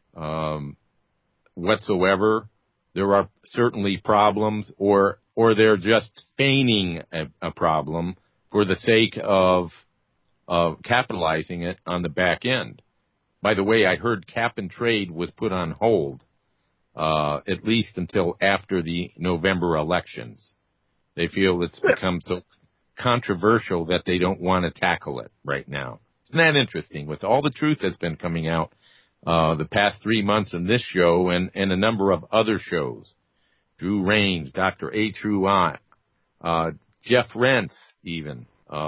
whatsoever. There are certainly problems, or they're just feigning a problem for the sake of capitalizing it on the back end. by the way, I heard cap and trade was put on hold, at least until after the November elections. They feel it's become so controversial that they don't want to tackle it right now. Isn't that interesting? With all the truth that's been coming out the past 3 months in this show and a number of other shows, Drew Rains, Dr. A. True Ott, Jeff Rentz, even.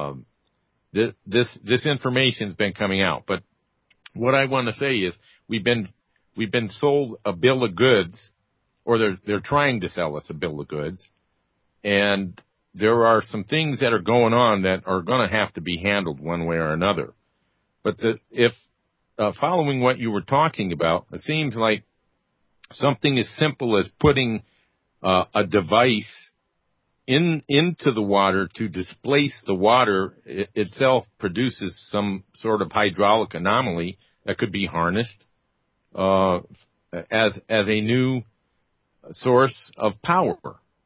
This information's been coming out. But what I want to say is we've been sold a bill of goods, or they're trying to sell us a bill of goods, and there are some things that are going on that are going to have to be handled one way or another. But following what you were talking about, it seems like something as simple as putting a device into the water to displace the water itself produces some sort of hydraulic anomaly that could be harnessed as a new source of power.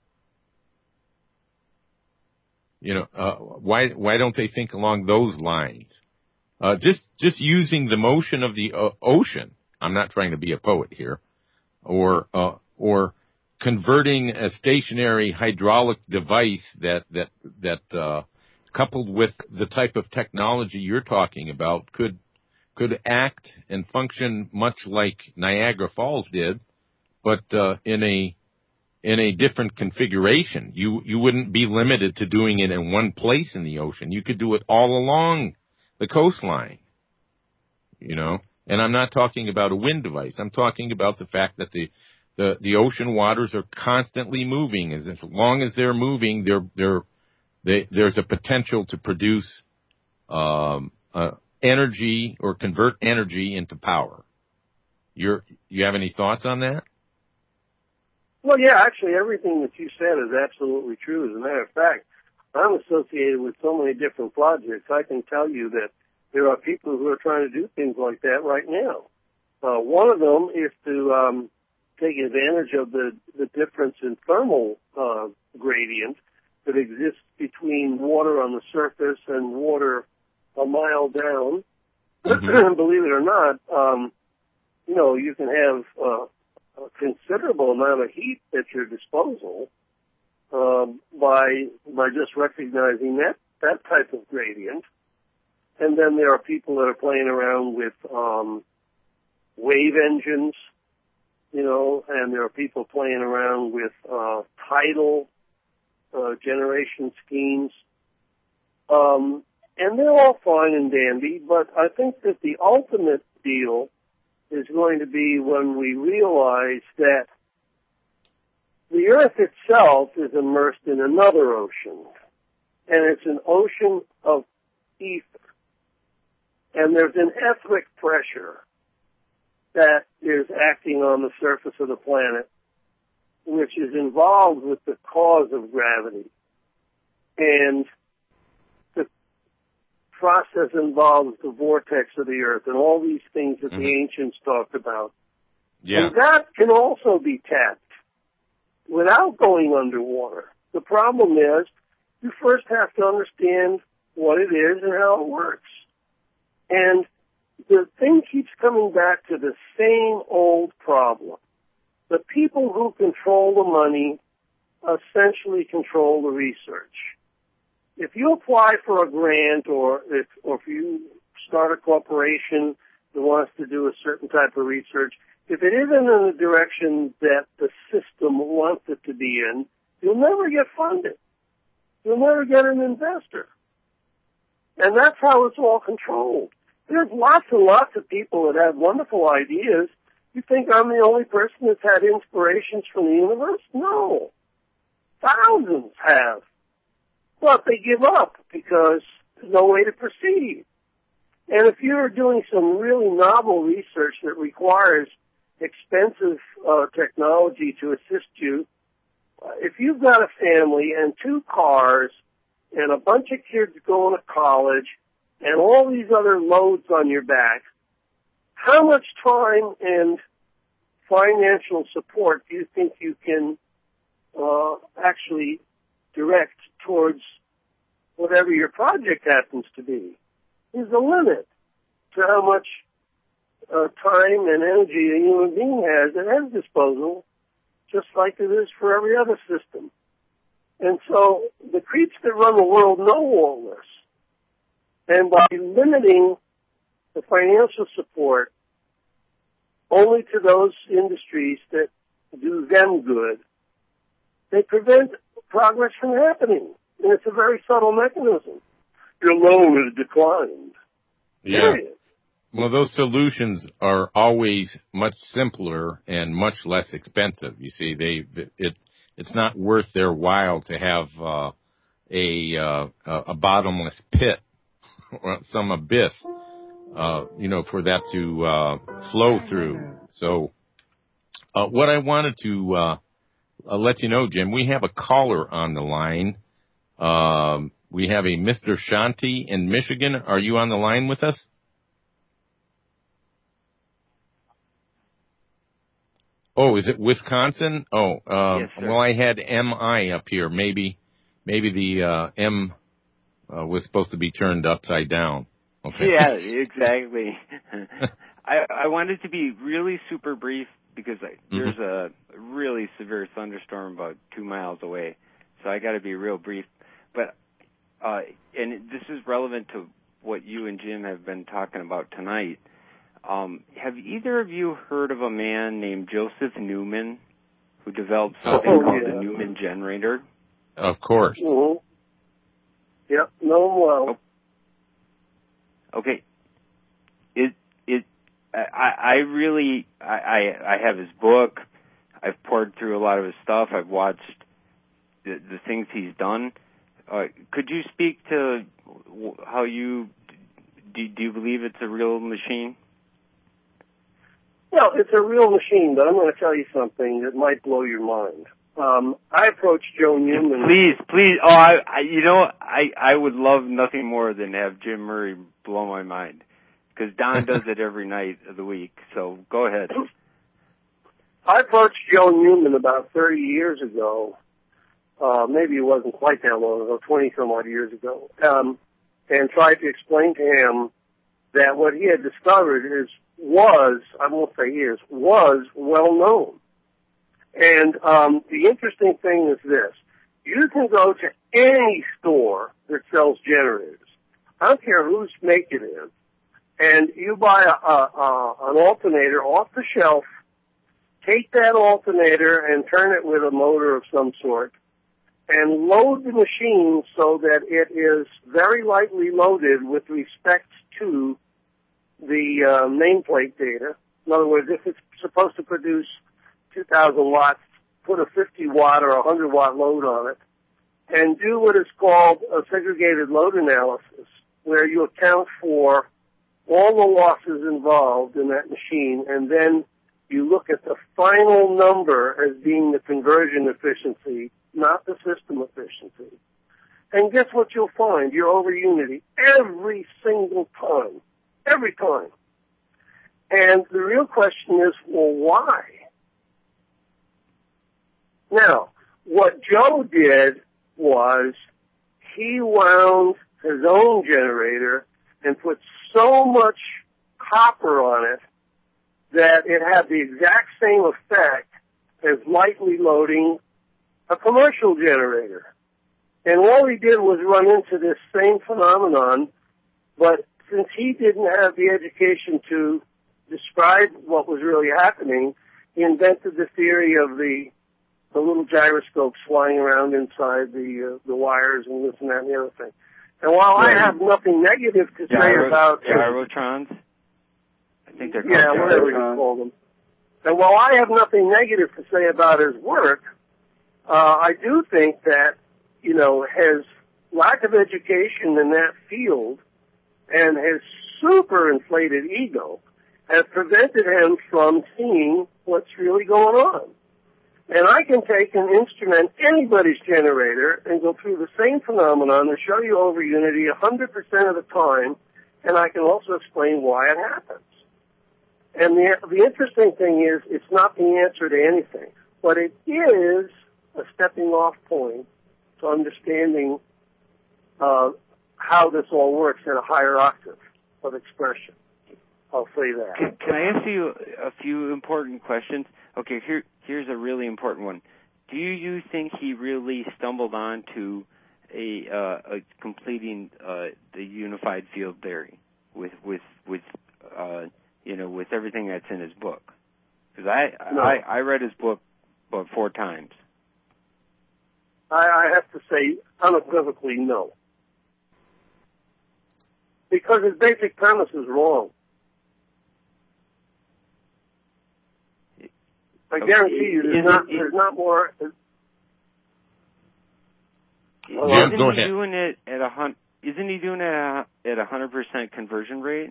Why don't they think along those lines? Just using the motion of the ocean. I'm not trying to be a poet here, or converting a stationary hydraulic device that coupled with the type of technology you're talking about could act and function much like Niagara Falls did, but in a different configuration. You wouldn't be limited to doing it in one place in the ocean. You could do it all along the coastline, And I'm not talking about a wind device. I'm talking about the fact that the ocean waters are constantly moving. As long as they're moving, there's a potential to produce energy or convert energy into power. You have any thoughts on that? Well, yeah, actually, everything that you said is absolutely true. As a matter of fact, I'm associated with so many different projects. I can tell you that there are people who are trying to do things like that right now. One of them is to take advantage of the difference in thermal gradient that exists between water on the surface and water a mile down. Mm-hmm. Believe it or not, you can have a considerable amount of heat at your disposal by just recognizing that type of gradient. And then there are people that are playing around with wave engines, and there are people playing around with tidal generation schemes. And they're all fine and dandy, but I think that the ultimate deal is going to be when we realize that the Earth itself is immersed in another ocean, and it's an ocean of ether. And there's an etheric pressure that is acting on the surface of the planet, which is involved with the cause of gravity. And the process involves the vortex of the Earth and all these things that the ancients talked about. Yeah. And that can also be tapped without going underwater. The problem is you first have to understand what it is and how it works. And the thing keeps coming back to the same old problem. The people who control the money essentially control the research. If you apply for a grant or if you start a corporation that wants to do a certain type of research, if it isn't in the direction that the system wants it to be in, you'll never get funded. You'll never get an investor. And that's how it's all controlled. There's lots and lots of people that have wonderful ideas. You think I'm the only person that's had inspirations from the universe? No. Thousands have. But they give up because there's no way to proceed. And if you're doing some really novel research that requires expensive technology to assist you, if you've got a family and 2 cars and a bunch of kids going to college and all these other loads on your back, how much time and financial support do you think you can actually direct towards whatever your project happens to be? There's a limit to how much time and energy a human being has at his disposal, just like it is for every other system. And so the creeps that run the world know all this. And by limiting the financial support only to those industries that do them good, they prevent progress from happening. And it's a very subtle mechanism. Your loan has declined. Yeah. Period. Well, those solutions are always much simpler and much less expensive. You see, it's not worth their while to have a bottomless pit or some abyss, for that to flow through. So, what I wanted to let you know, Jim, we have a caller on the line. We have a Mr. Shanti in Michigan. Are you on the line with us? Oh, is it Wisconsin? Oh, yes, sir. Well, I had MI up here. Maybe the M was supposed to be turned upside down. Okay. Yeah, exactly. I wanted to be really super brief because there's a really severe thunderstorm about 2 miles away, so I got to be real brief. But and this is relevant to what you and Jim have been talking about tonight. Have either of you heard of a man named Joseph Newman who developed something called the Newman generator? Of course. Mm-hmm. Yep, know him well. Oh. Okay. I have his book. I've poured through a lot of his stuff. I've watched the things he's done. Could you speak to how do you believe it's a real machine? Yeah, it's a real machine, but I'm going to tell you something that might blow your mind. I approached Joe Newman. Please. Oh, I would love nothing more than have Jim Murray blow my mind, because Don does it every night of the week. So go ahead. I approached Joe Newman about 30 years ago. Maybe it wasn't quite that long ago, 20-some-odd years ago, and tried to explain to him that what he had discovered was well known. And the interesting thing is this. You can go to any store that sells generators. I don't care whose make it is. And you buy an alternator off the shelf, take that alternator and turn it with a motor of some sort, and load the machine so that it is very lightly loaded with respect to the nameplate data. In other words, if it's supposed to produce 2,000 watts, put a 50-watt or a 100-watt load on it, and do what is called a segregated load analysis, where you account for all the losses involved in that machine, and then you look at the final number as being the conversion efficiency, not the system efficiency. And guess what you'll find? You're over unity every single time. Every time. And the real question is, well, why? Now, what Joe did was he wound his own generator and put so much copper on it that it had the exact same effect as lightly loading a commercial generator. And all he did was run into this same phenomenon, but since he didn't have the education to describe what was really happening, he invented the theory of the little gyroscopes flying around inside the wires and this and that and the other thing. And while I have nothing negative to say about gyrotrons, I think they're called whatever you call them. And while I have nothing negative to say about his work, I do think that his lack of education in that field and his super inflated ego has prevented him from seeing what's really going on. And I can take and instrument anybody's generator and go through the same phenomenon and show you over unity 100% of the time, and I can also explain why it happens. And the interesting thing is, it's not the answer to anything, but it is a stepping off point to understanding how this all works at a higher octave of expression. I'll say that. Can I ask you a few important questions? Okay, here's a really important one. Do you think he really stumbled on to a completing the unified field theory with everything that's in his book? Because I read his book about 4 times. I have to say unequivocally no. Because his basic premise is wrong. I guarantee you there's not more... Go ahead. Isn't he doing it at 100% conversion rate?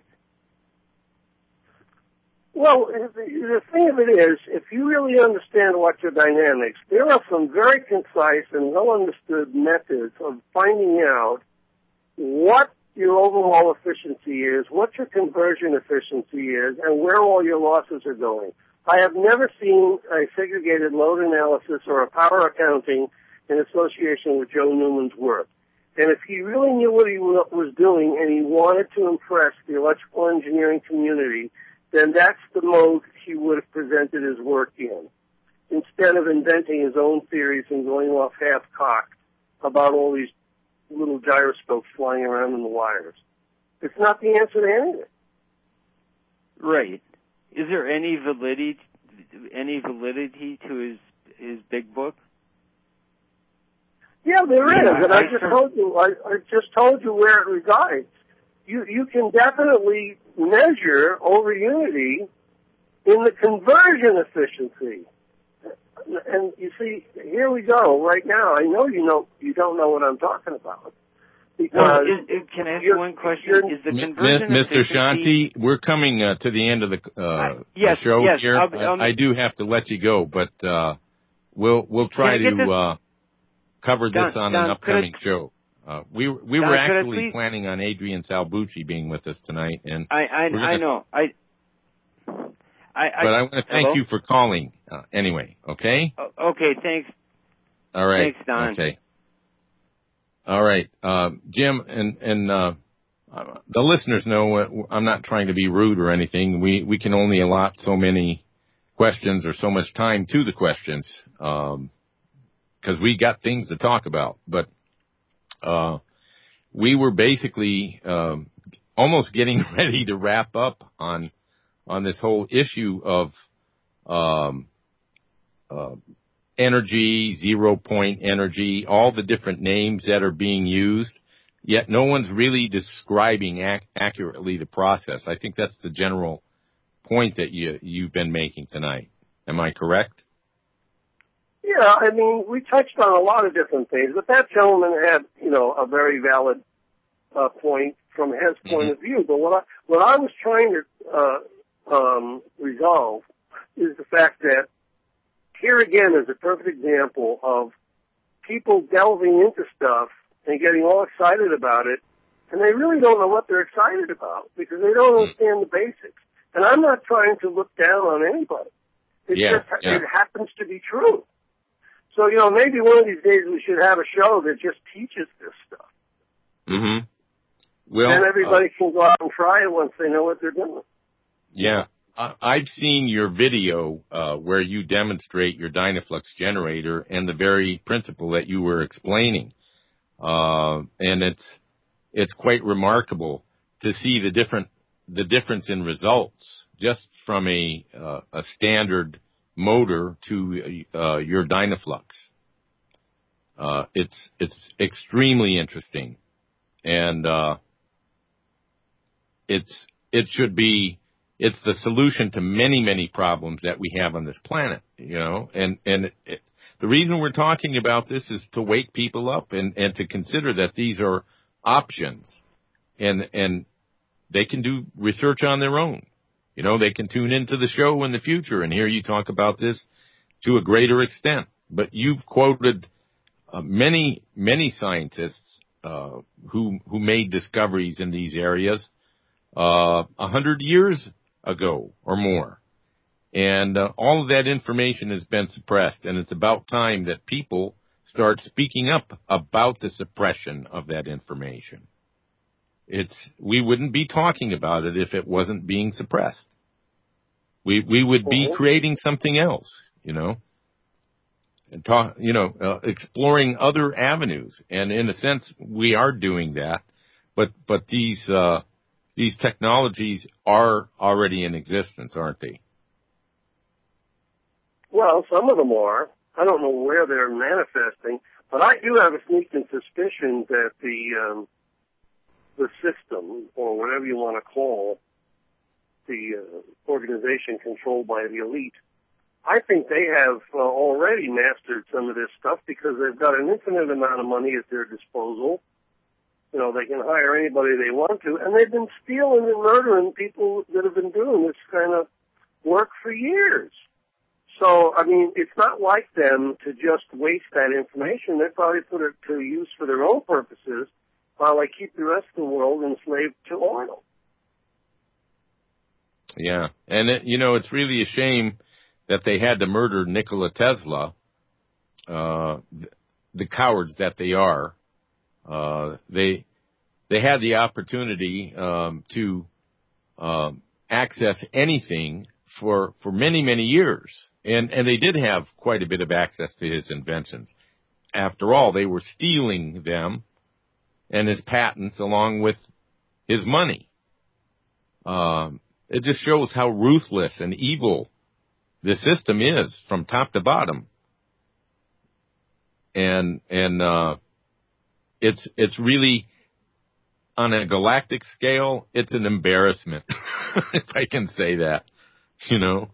Well, the thing of it is, if you really understand electrodynamics, there are some very concise and well-understood methods of finding out what your overall efficiency is, what your conversion efficiency is, and where all your losses are going. I have never seen a segregated load analysis or a power accounting in association with Joe Newman's work. And if he really knew what he was doing and he wanted to impress the electrical engineering community, then that's the mode he would have presented his work in, instead of inventing his own theories and going off half-cocked about all these little gyroscopes flying around in the wires. It's not the answer to anything. Right. Is there any validity to his big book? Yeah, there is, and I just told you where it resides. You can definitely measure over unity in the conversion efficiency. And you see, here we go right now. I know you don't know what I'm talking about. Because can I ask you one question? Is the conversion Mr. efficiency... Shanti, we're coming to the end of the show here. I do have to let you go, but we'll try to cover this on an upcoming show. We were actually planning on Adrian Salbucci being with us tonight, and I know. But I want to thank you for calling anyway. Okay. Okay. Thanks. All right. Thanks, Don. Okay. All right, Jim, and the listeners know I'm not trying to be rude or anything. We can only allot so many questions or so much time to the questions because we got things to talk about. But we were basically almost getting ready to wrap up on this whole issue of energy, 0 point energy, all the different names that are being used, yet no one's really describing accurately the process. I think that's the general point that you've been making tonight. Am I correct? Yeah, I mean, we touched on a lot of different things, but that gentleman had, a very valid point from his point of view. But what I was trying to resolve is the fact that here again is a perfect example of people delving into stuff and getting all excited about it, and they really don't know what they're excited about because they don't understand the basics. And I'm not trying to look down on anybody. It happens to be true. So, maybe one of these days we should have a show that just teaches this stuff. Mm-hmm. Well, and everybody can go out and try it once they know what they're doing. Yeah. I've seen your video where you demonstrate your Dynaflux generator and the very principle that you were explaining, and it's quite remarkable to see the difference in results just from a standard motor to your Dynaflux. It's extremely interesting, and it's the solution to many, many problems that we have on this planet, and the reason we're talking about this is to wake people up and to consider that these are options and they can do research on their own. They can tune into the show in the future and hear you talk about this to a greater extent. But you've quoted many, many scientists who made discoveries in these areas 100 years ago or more. And all of that information has been suppressed, and it's about time that people start speaking up about the suppression of that information. we wouldn't be talking about it if it wasn't being suppressed. We would be creating something else, and exploring other avenues. And in a sense, we are doing that. But these technologies are already in existence, aren't they? Well, some of them are. I don't know where they're manifesting, but I do have a sneaking suspicion that the system, or whatever you want to call the organization controlled by the elite, I think they have already mastered some of this stuff because they've got an infinite amount of money at their disposal. They can hire anybody they want to, and they've been stealing and murdering people that have been doing this kind of work for years. So, it's not like them to just waste that information. They probably put it to use for their own purposes while they keep the rest of the world enslaved to oil. Yeah, and it's really a shame that they had to murder Nikola Tesla, the cowards that they are. They had the opportunity to access anything for many, many years. And they did have quite a bit of access to his inventions. After all, they were stealing them and his patents along with his money. It just shows how ruthless and evil the system is from top to bottom. And it's really, on a galactic scale, it's an embarrassment, if I can say that, Well,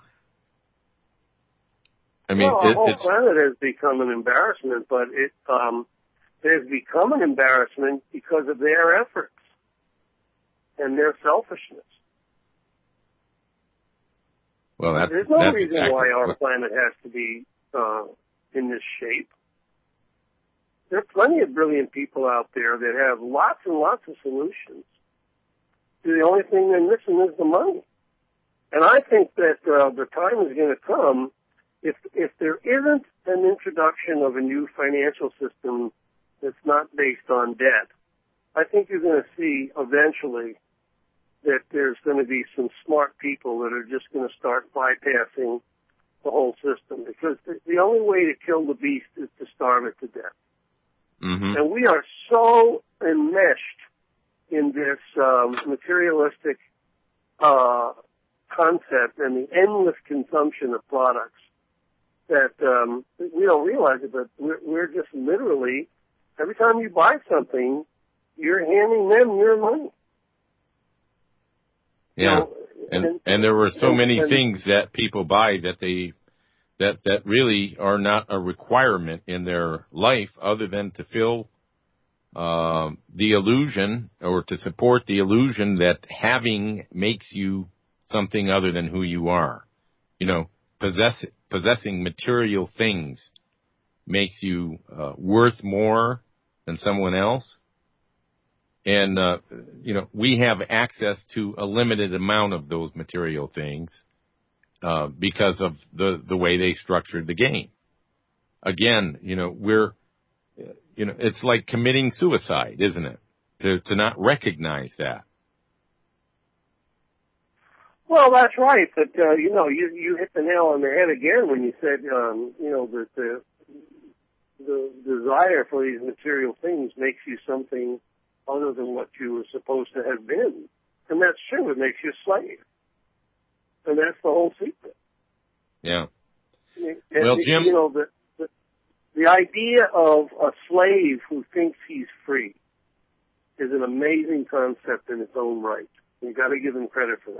our whole planet has become an embarrassment, but it has become an embarrassment because of their efforts and their selfishness. Well, there's no reason why our planet has to be in this shape. There are plenty of brilliant people out there that have lots and lots of solutions. The only thing they're missing is the money. And I think that the time is going to come, if there isn't an introduction of a new financial system that's not based on debt, I think you're going to see eventually that there's going to be some smart people that are just going to start bypassing the whole system, because the only way to kill the beast is to starve it to death. Mm-hmm. And we are so enmeshed in this materialistic concept and the endless consumption of products that we don't realize it, but we're just literally, every time you buy something, you're handing them your money. Yeah, and there were so many things that people buy that really are not a requirement in their life other than to fill the illusion, or to support the illusion that having makes you something other than who you are. Possessing material things makes you worth more than someone else. And, we have access to a limited amount of those material things because of the way they structured the game. Again, it's like committing suicide, isn't it? To not recognize that. Well, that's right. But, you hit the nail on the head again when you said, that the desire for these material things makes you something other than what you were supposed to have been. And that's true. It makes you a slave. And that's the whole secret. Yeah. And well, Jim... The idea of a slave who thinks he's free is an amazing concept in its own right. You've got to give him credit for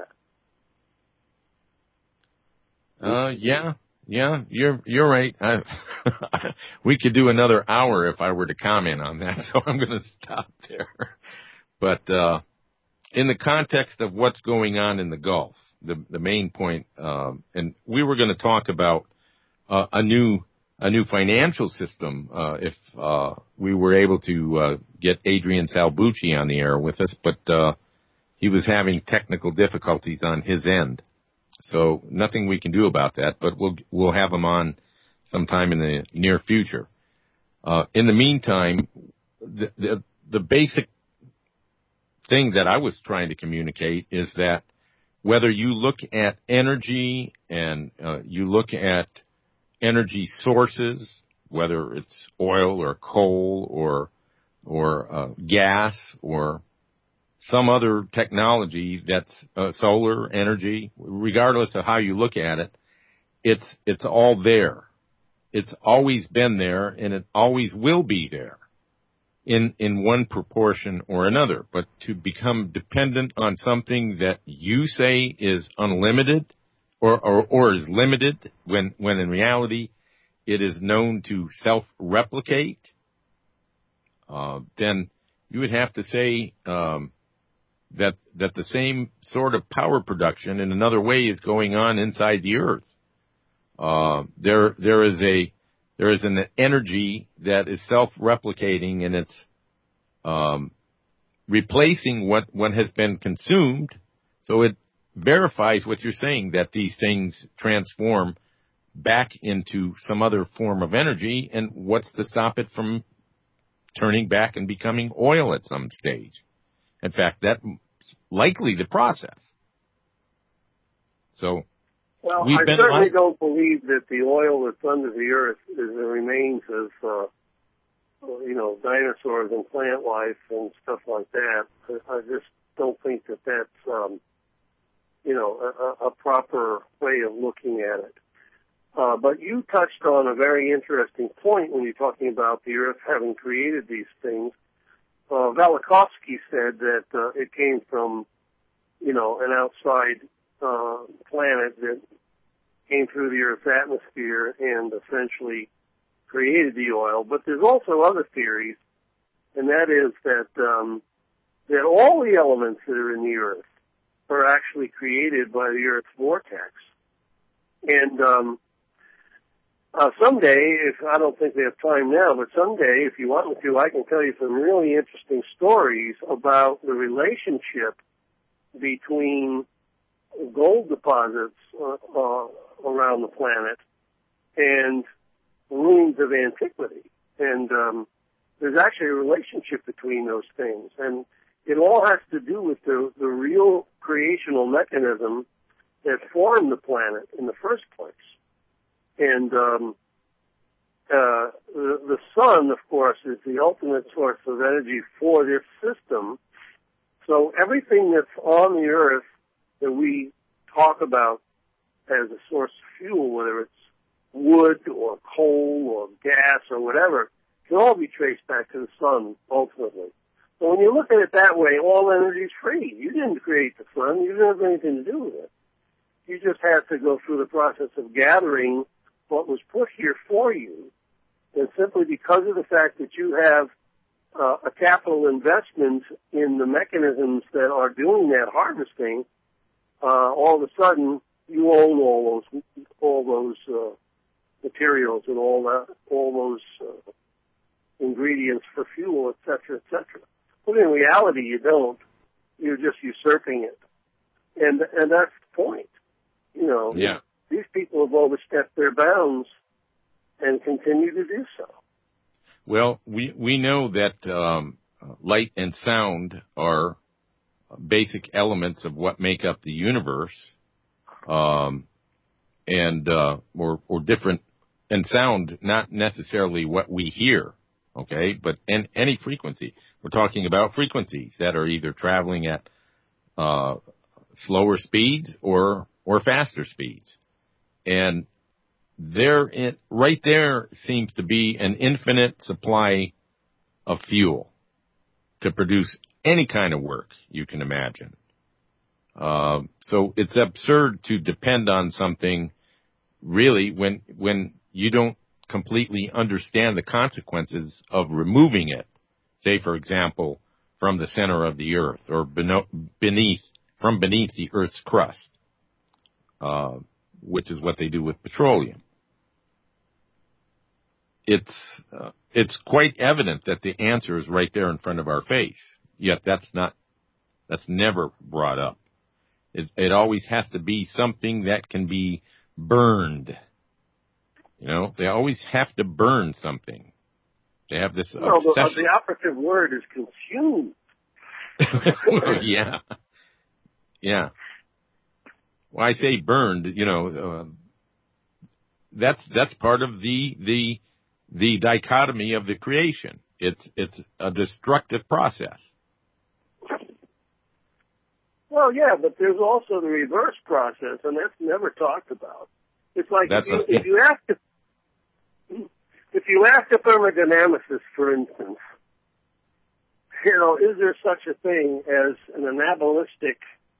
that. Yeah, you're right. We could do another hour if I were to comment on that, so I'm going to stop there. But in the context of what's going on in the Gulf, the main point, and we were going to talk about a new financial system if we were able to get Adrian Salbucci on the air with us, but he was having technical difficulties on his end. So nothing we can do about that, but we'll have him on sometime in the near future. In the meantime, the basic thing that I was trying to communicate is that whether you look at energy and you look at energy sources, whether it's oil or coal or gas or some other technology that's solar energy, regardless of how you look at it, it's all there. It's always been there, and it always will be there in one proportion or another. But to become dependent on something that you say is unlimited or is limited when in reality it is known to self-replicate, then you would have to say that the same sort of power production in another way is going on inside the Earth. There is an energy that is self-replicating, and it's replacing what has been consumed. So it verifies what you're saying, that these things transform back into some other form of energy, and what's to stop it from turning back and becoming oil at some stage? In fact, that's likely the process. So, well, I certainly don't believe that the oil that's under the earth is the remains of, dinosaurs and plant life and stuff like that. I just don't think that that's, a proper way of looking at it. But you touched on a very interesting point when you're talking about the earth having created these things. Velikovsky said that it came from, an outside planet that came through the Earth's atmosphere and essentially created the oil. But there's also other theories, and that is that that all the elements that are in the Earth are actually created by the Earth's vortex. And someday, if I don't think we have time now, but someday, if you want me to, I can tell you some really interesting stories about the relationship between gold deposits around the planet and ruins of antiquity. And there's actually a relationship between those things. And it all has to do with the real creational mechanism that formed the planet in the first place. And the sun, of course, is the ultimate source of energy for this system. So everything that's on the earth that we talk about as a source of fuel, whether it's wood or coal or gas or whatever, can all be traced back to the sun ultimately. So when you look at it that way, all energy is free. You didn't create the sun. You didn't have anything to do with it. You just had to go through the process of gathering what was put here for you. And simply because of the fact that you have a capital investment in the mechanisms that are doing that harvesting, all of a sudden you own all those materials and all those ingredients for fuel, et cetera, et cetera. But in reality, you don't. You're just usurping it, and that's the point. Yeah. These people have overstepped their bounds and continue to do so. Well, we know that light and sound are basic elements of what make up the universe, and or different, and sound not necessarily what we hear, okay, but any frequency. We're talking about frequencies that are either traveling at slower speeds or faster speeds. And right there seems to be an infinite supply of fuel to produce any kind of work you can imagine. So it's absurd to depend on something really when you don't completely understand the consequences of removing it. Say, for example, from the center of the earth or beneath the earth's crust, which is what they do with petroleum. It's quite evident that the answer is right there in front of our face. Yet that's never brought up. It always has to be something that can be burned. They always have to burn something. They have this obsession. The operative word is consumed. Yeah. Yeah. Well, I say burned, that's part of the dichotomy of the creation. It's a destructive process. Well, yeah, but there's also the reverse process, and that's never talked about. It's like if you ask a thermodynamicist, for instance, is there such a thing as an anabolic,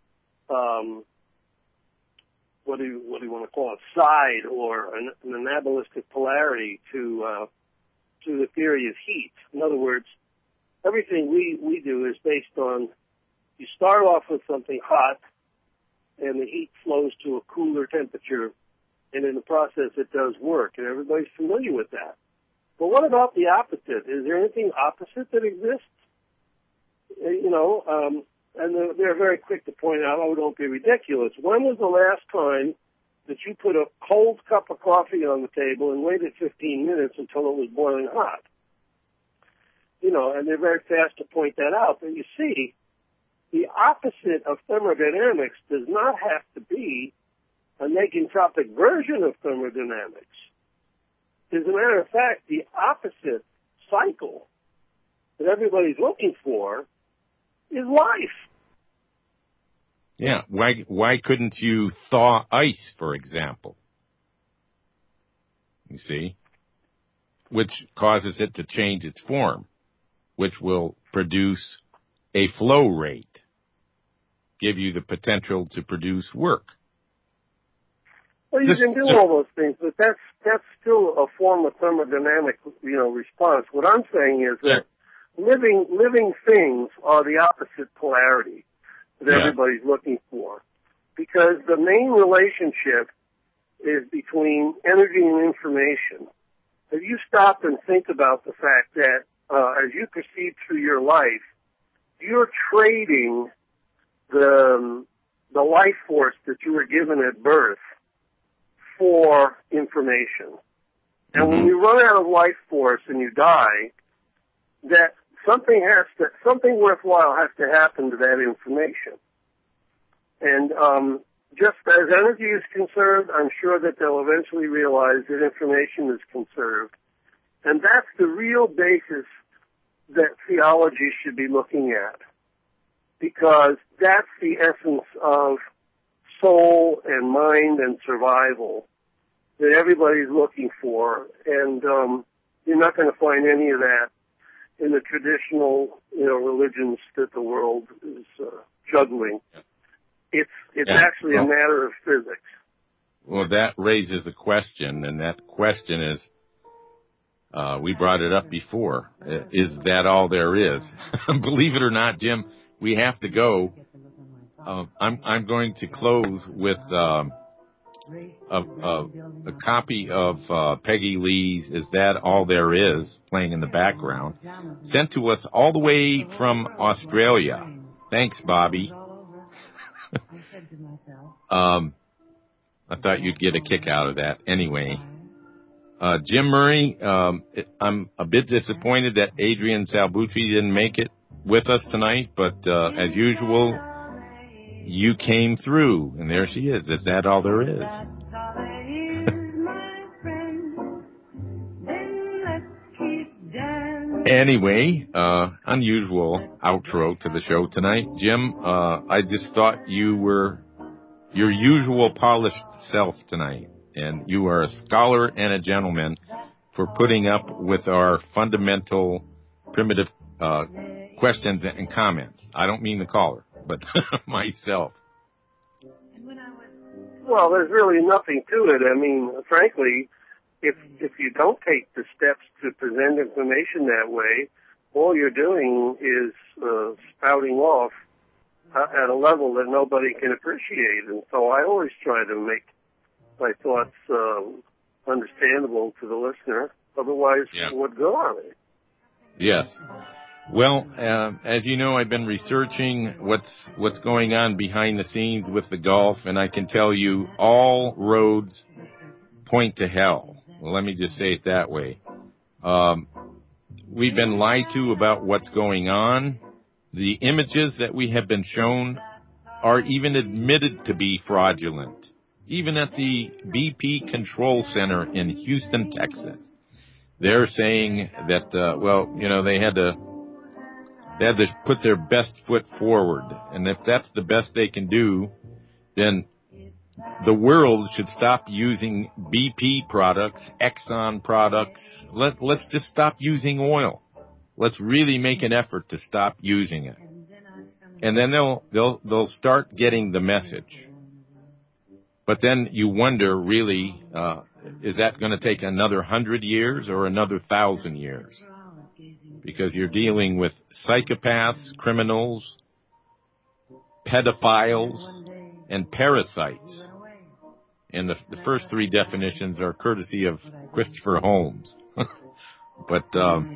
what do you want to call it, side or an anabolic polarity to the theory of heat? In other words, everything we do is based on, you start off with something hot, and the heat flows to a cooler temperature, and in the process it does work, and everybody's familiar with that. But what about the opposite? Is there anything opposite that exists? And they're very quick to point out, don't be ridiculous. When was the last time that you put a cold cup of coffee on the table and waited 15 minutes until it was boiling hot? And they're very fast to point that out. But you see, the opposite of thermodynamics does not have to be a negentropic version of thermodynamics. As a matter of fact, the opposite cycle that everybody's looking for is life. Yeah. Why couldn't you thaw ice, for example? You see? Which causes it to change its form, which will produce a flow rate, give you the potential to produce work. Well, you can do all those things, but that's still a form of thermodynamic, response. What I'm saying is that living things are the opposite polarity that everybody's looking for, because the main relationship is between energy and information. If you stop and think about the fact that as you proceed through your life, you're trading the life force that you were given at birth for information. And when you run out of life force and you die, that something worthwhile has to happen to that information. And just as energy is conserved, I'm sure that they'll eventually realize that information is conserved. And that's the real basis that theology should be looking at, because that's the essence of soul and mind and survival that everybody's looking for. And you're not going to find any of that in the traditional, religions that the world is juggling. It's actually a matter of physics. Well, that raises a question, and that question is, we brought it up before. Is that all there is? Believe it or not, Jim, we have to go. I'm going to close with a copy of Peggy Lee's "Is That All There Is" playing in the background, sent to us all the way from Australia. Thanks, Bobby. I thought you'd get a kick out of that. Anyway, Jim Murray, I'm a bit disappointed that Adrienne Salbucci didn't make it with us tonight, but as usual, you came through, and there she is. Is that all there is? Anyway, unusual outro to the show tonight. Jim, I just thought you were your usual polished self tonight, and you are a scholar and a gentleman for putting up with our fundamental, primitive questions and comments. I don't mean the caller, but myself. Well, there's really nothing to it. I mean, frankly, if you don't take the steps to present information that way, all you're doing is spouting off at a level that nobody can appreciate. And so I always try to make my thoughts understandable to the listener. Otherwise, what good are they? Yes. Well, as you know, I've been researching what's going on behind the scenes with the Gulf, and I can tell you all roads point to hell. Well, let me just say it that way. We've been lied to about what's going on. the images that we have been shown are even admitted to be fraudulent. Even at the BP Control Center in Houston, Texas, they're saying that, they had to put their best foot forward. And if that's the best they can do, then the world should stop using BP products, Exxon products. Let's just stop using oil. Let's really make an effort to stop using it. And then they'll start getting the message. But then you wonder, really, is that going to take another 100 years or another 1,000 years? Because you're dealing with psychopaths, criminals, pedophiles, and parasites. And the first three definitions are courtesy of Christopher Holmes. But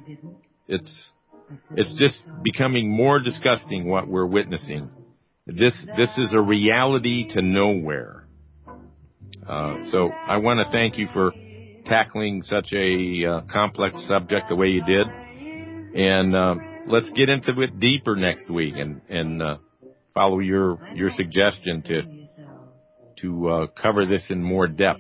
it's just becoming more disgusting what we're witnessing. This is a reality to nowhere. So I want to thank you for tackling such a complex subject the way you did. And let's get into it deeper next week and follow your suggestion to cover this in more depth.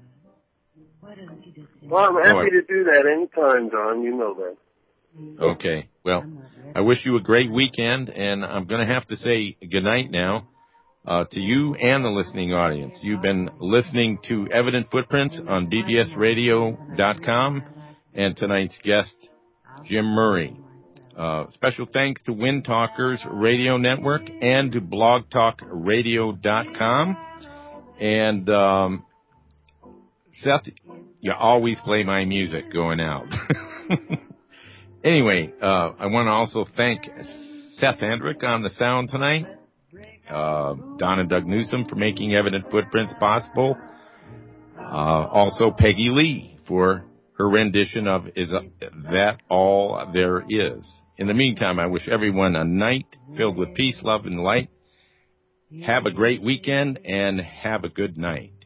Well, I'm happy to do that anytime, Don. You know that. Okay. Well, I wish you a great weekend, and I'm going to have to say goodnight now to you and the listening audience. You've been listening to Evident Footprints on bbsradio.com and tonight's guest, Jim Murray. Special thanks to Wind Talkers Radio Network and to blogtalkradio.com. And Seth, you always play my music going out. Anyway, I want to also thank Seth Hendrick on the sound tonight, Don and Doug Newsom for making Evident Footprints possible, also Peggy Lee for her rendition of Is That All There Is. In the meantime, I wish everyone a night filled with peace, love, and light. Have a great weekend and have a good night.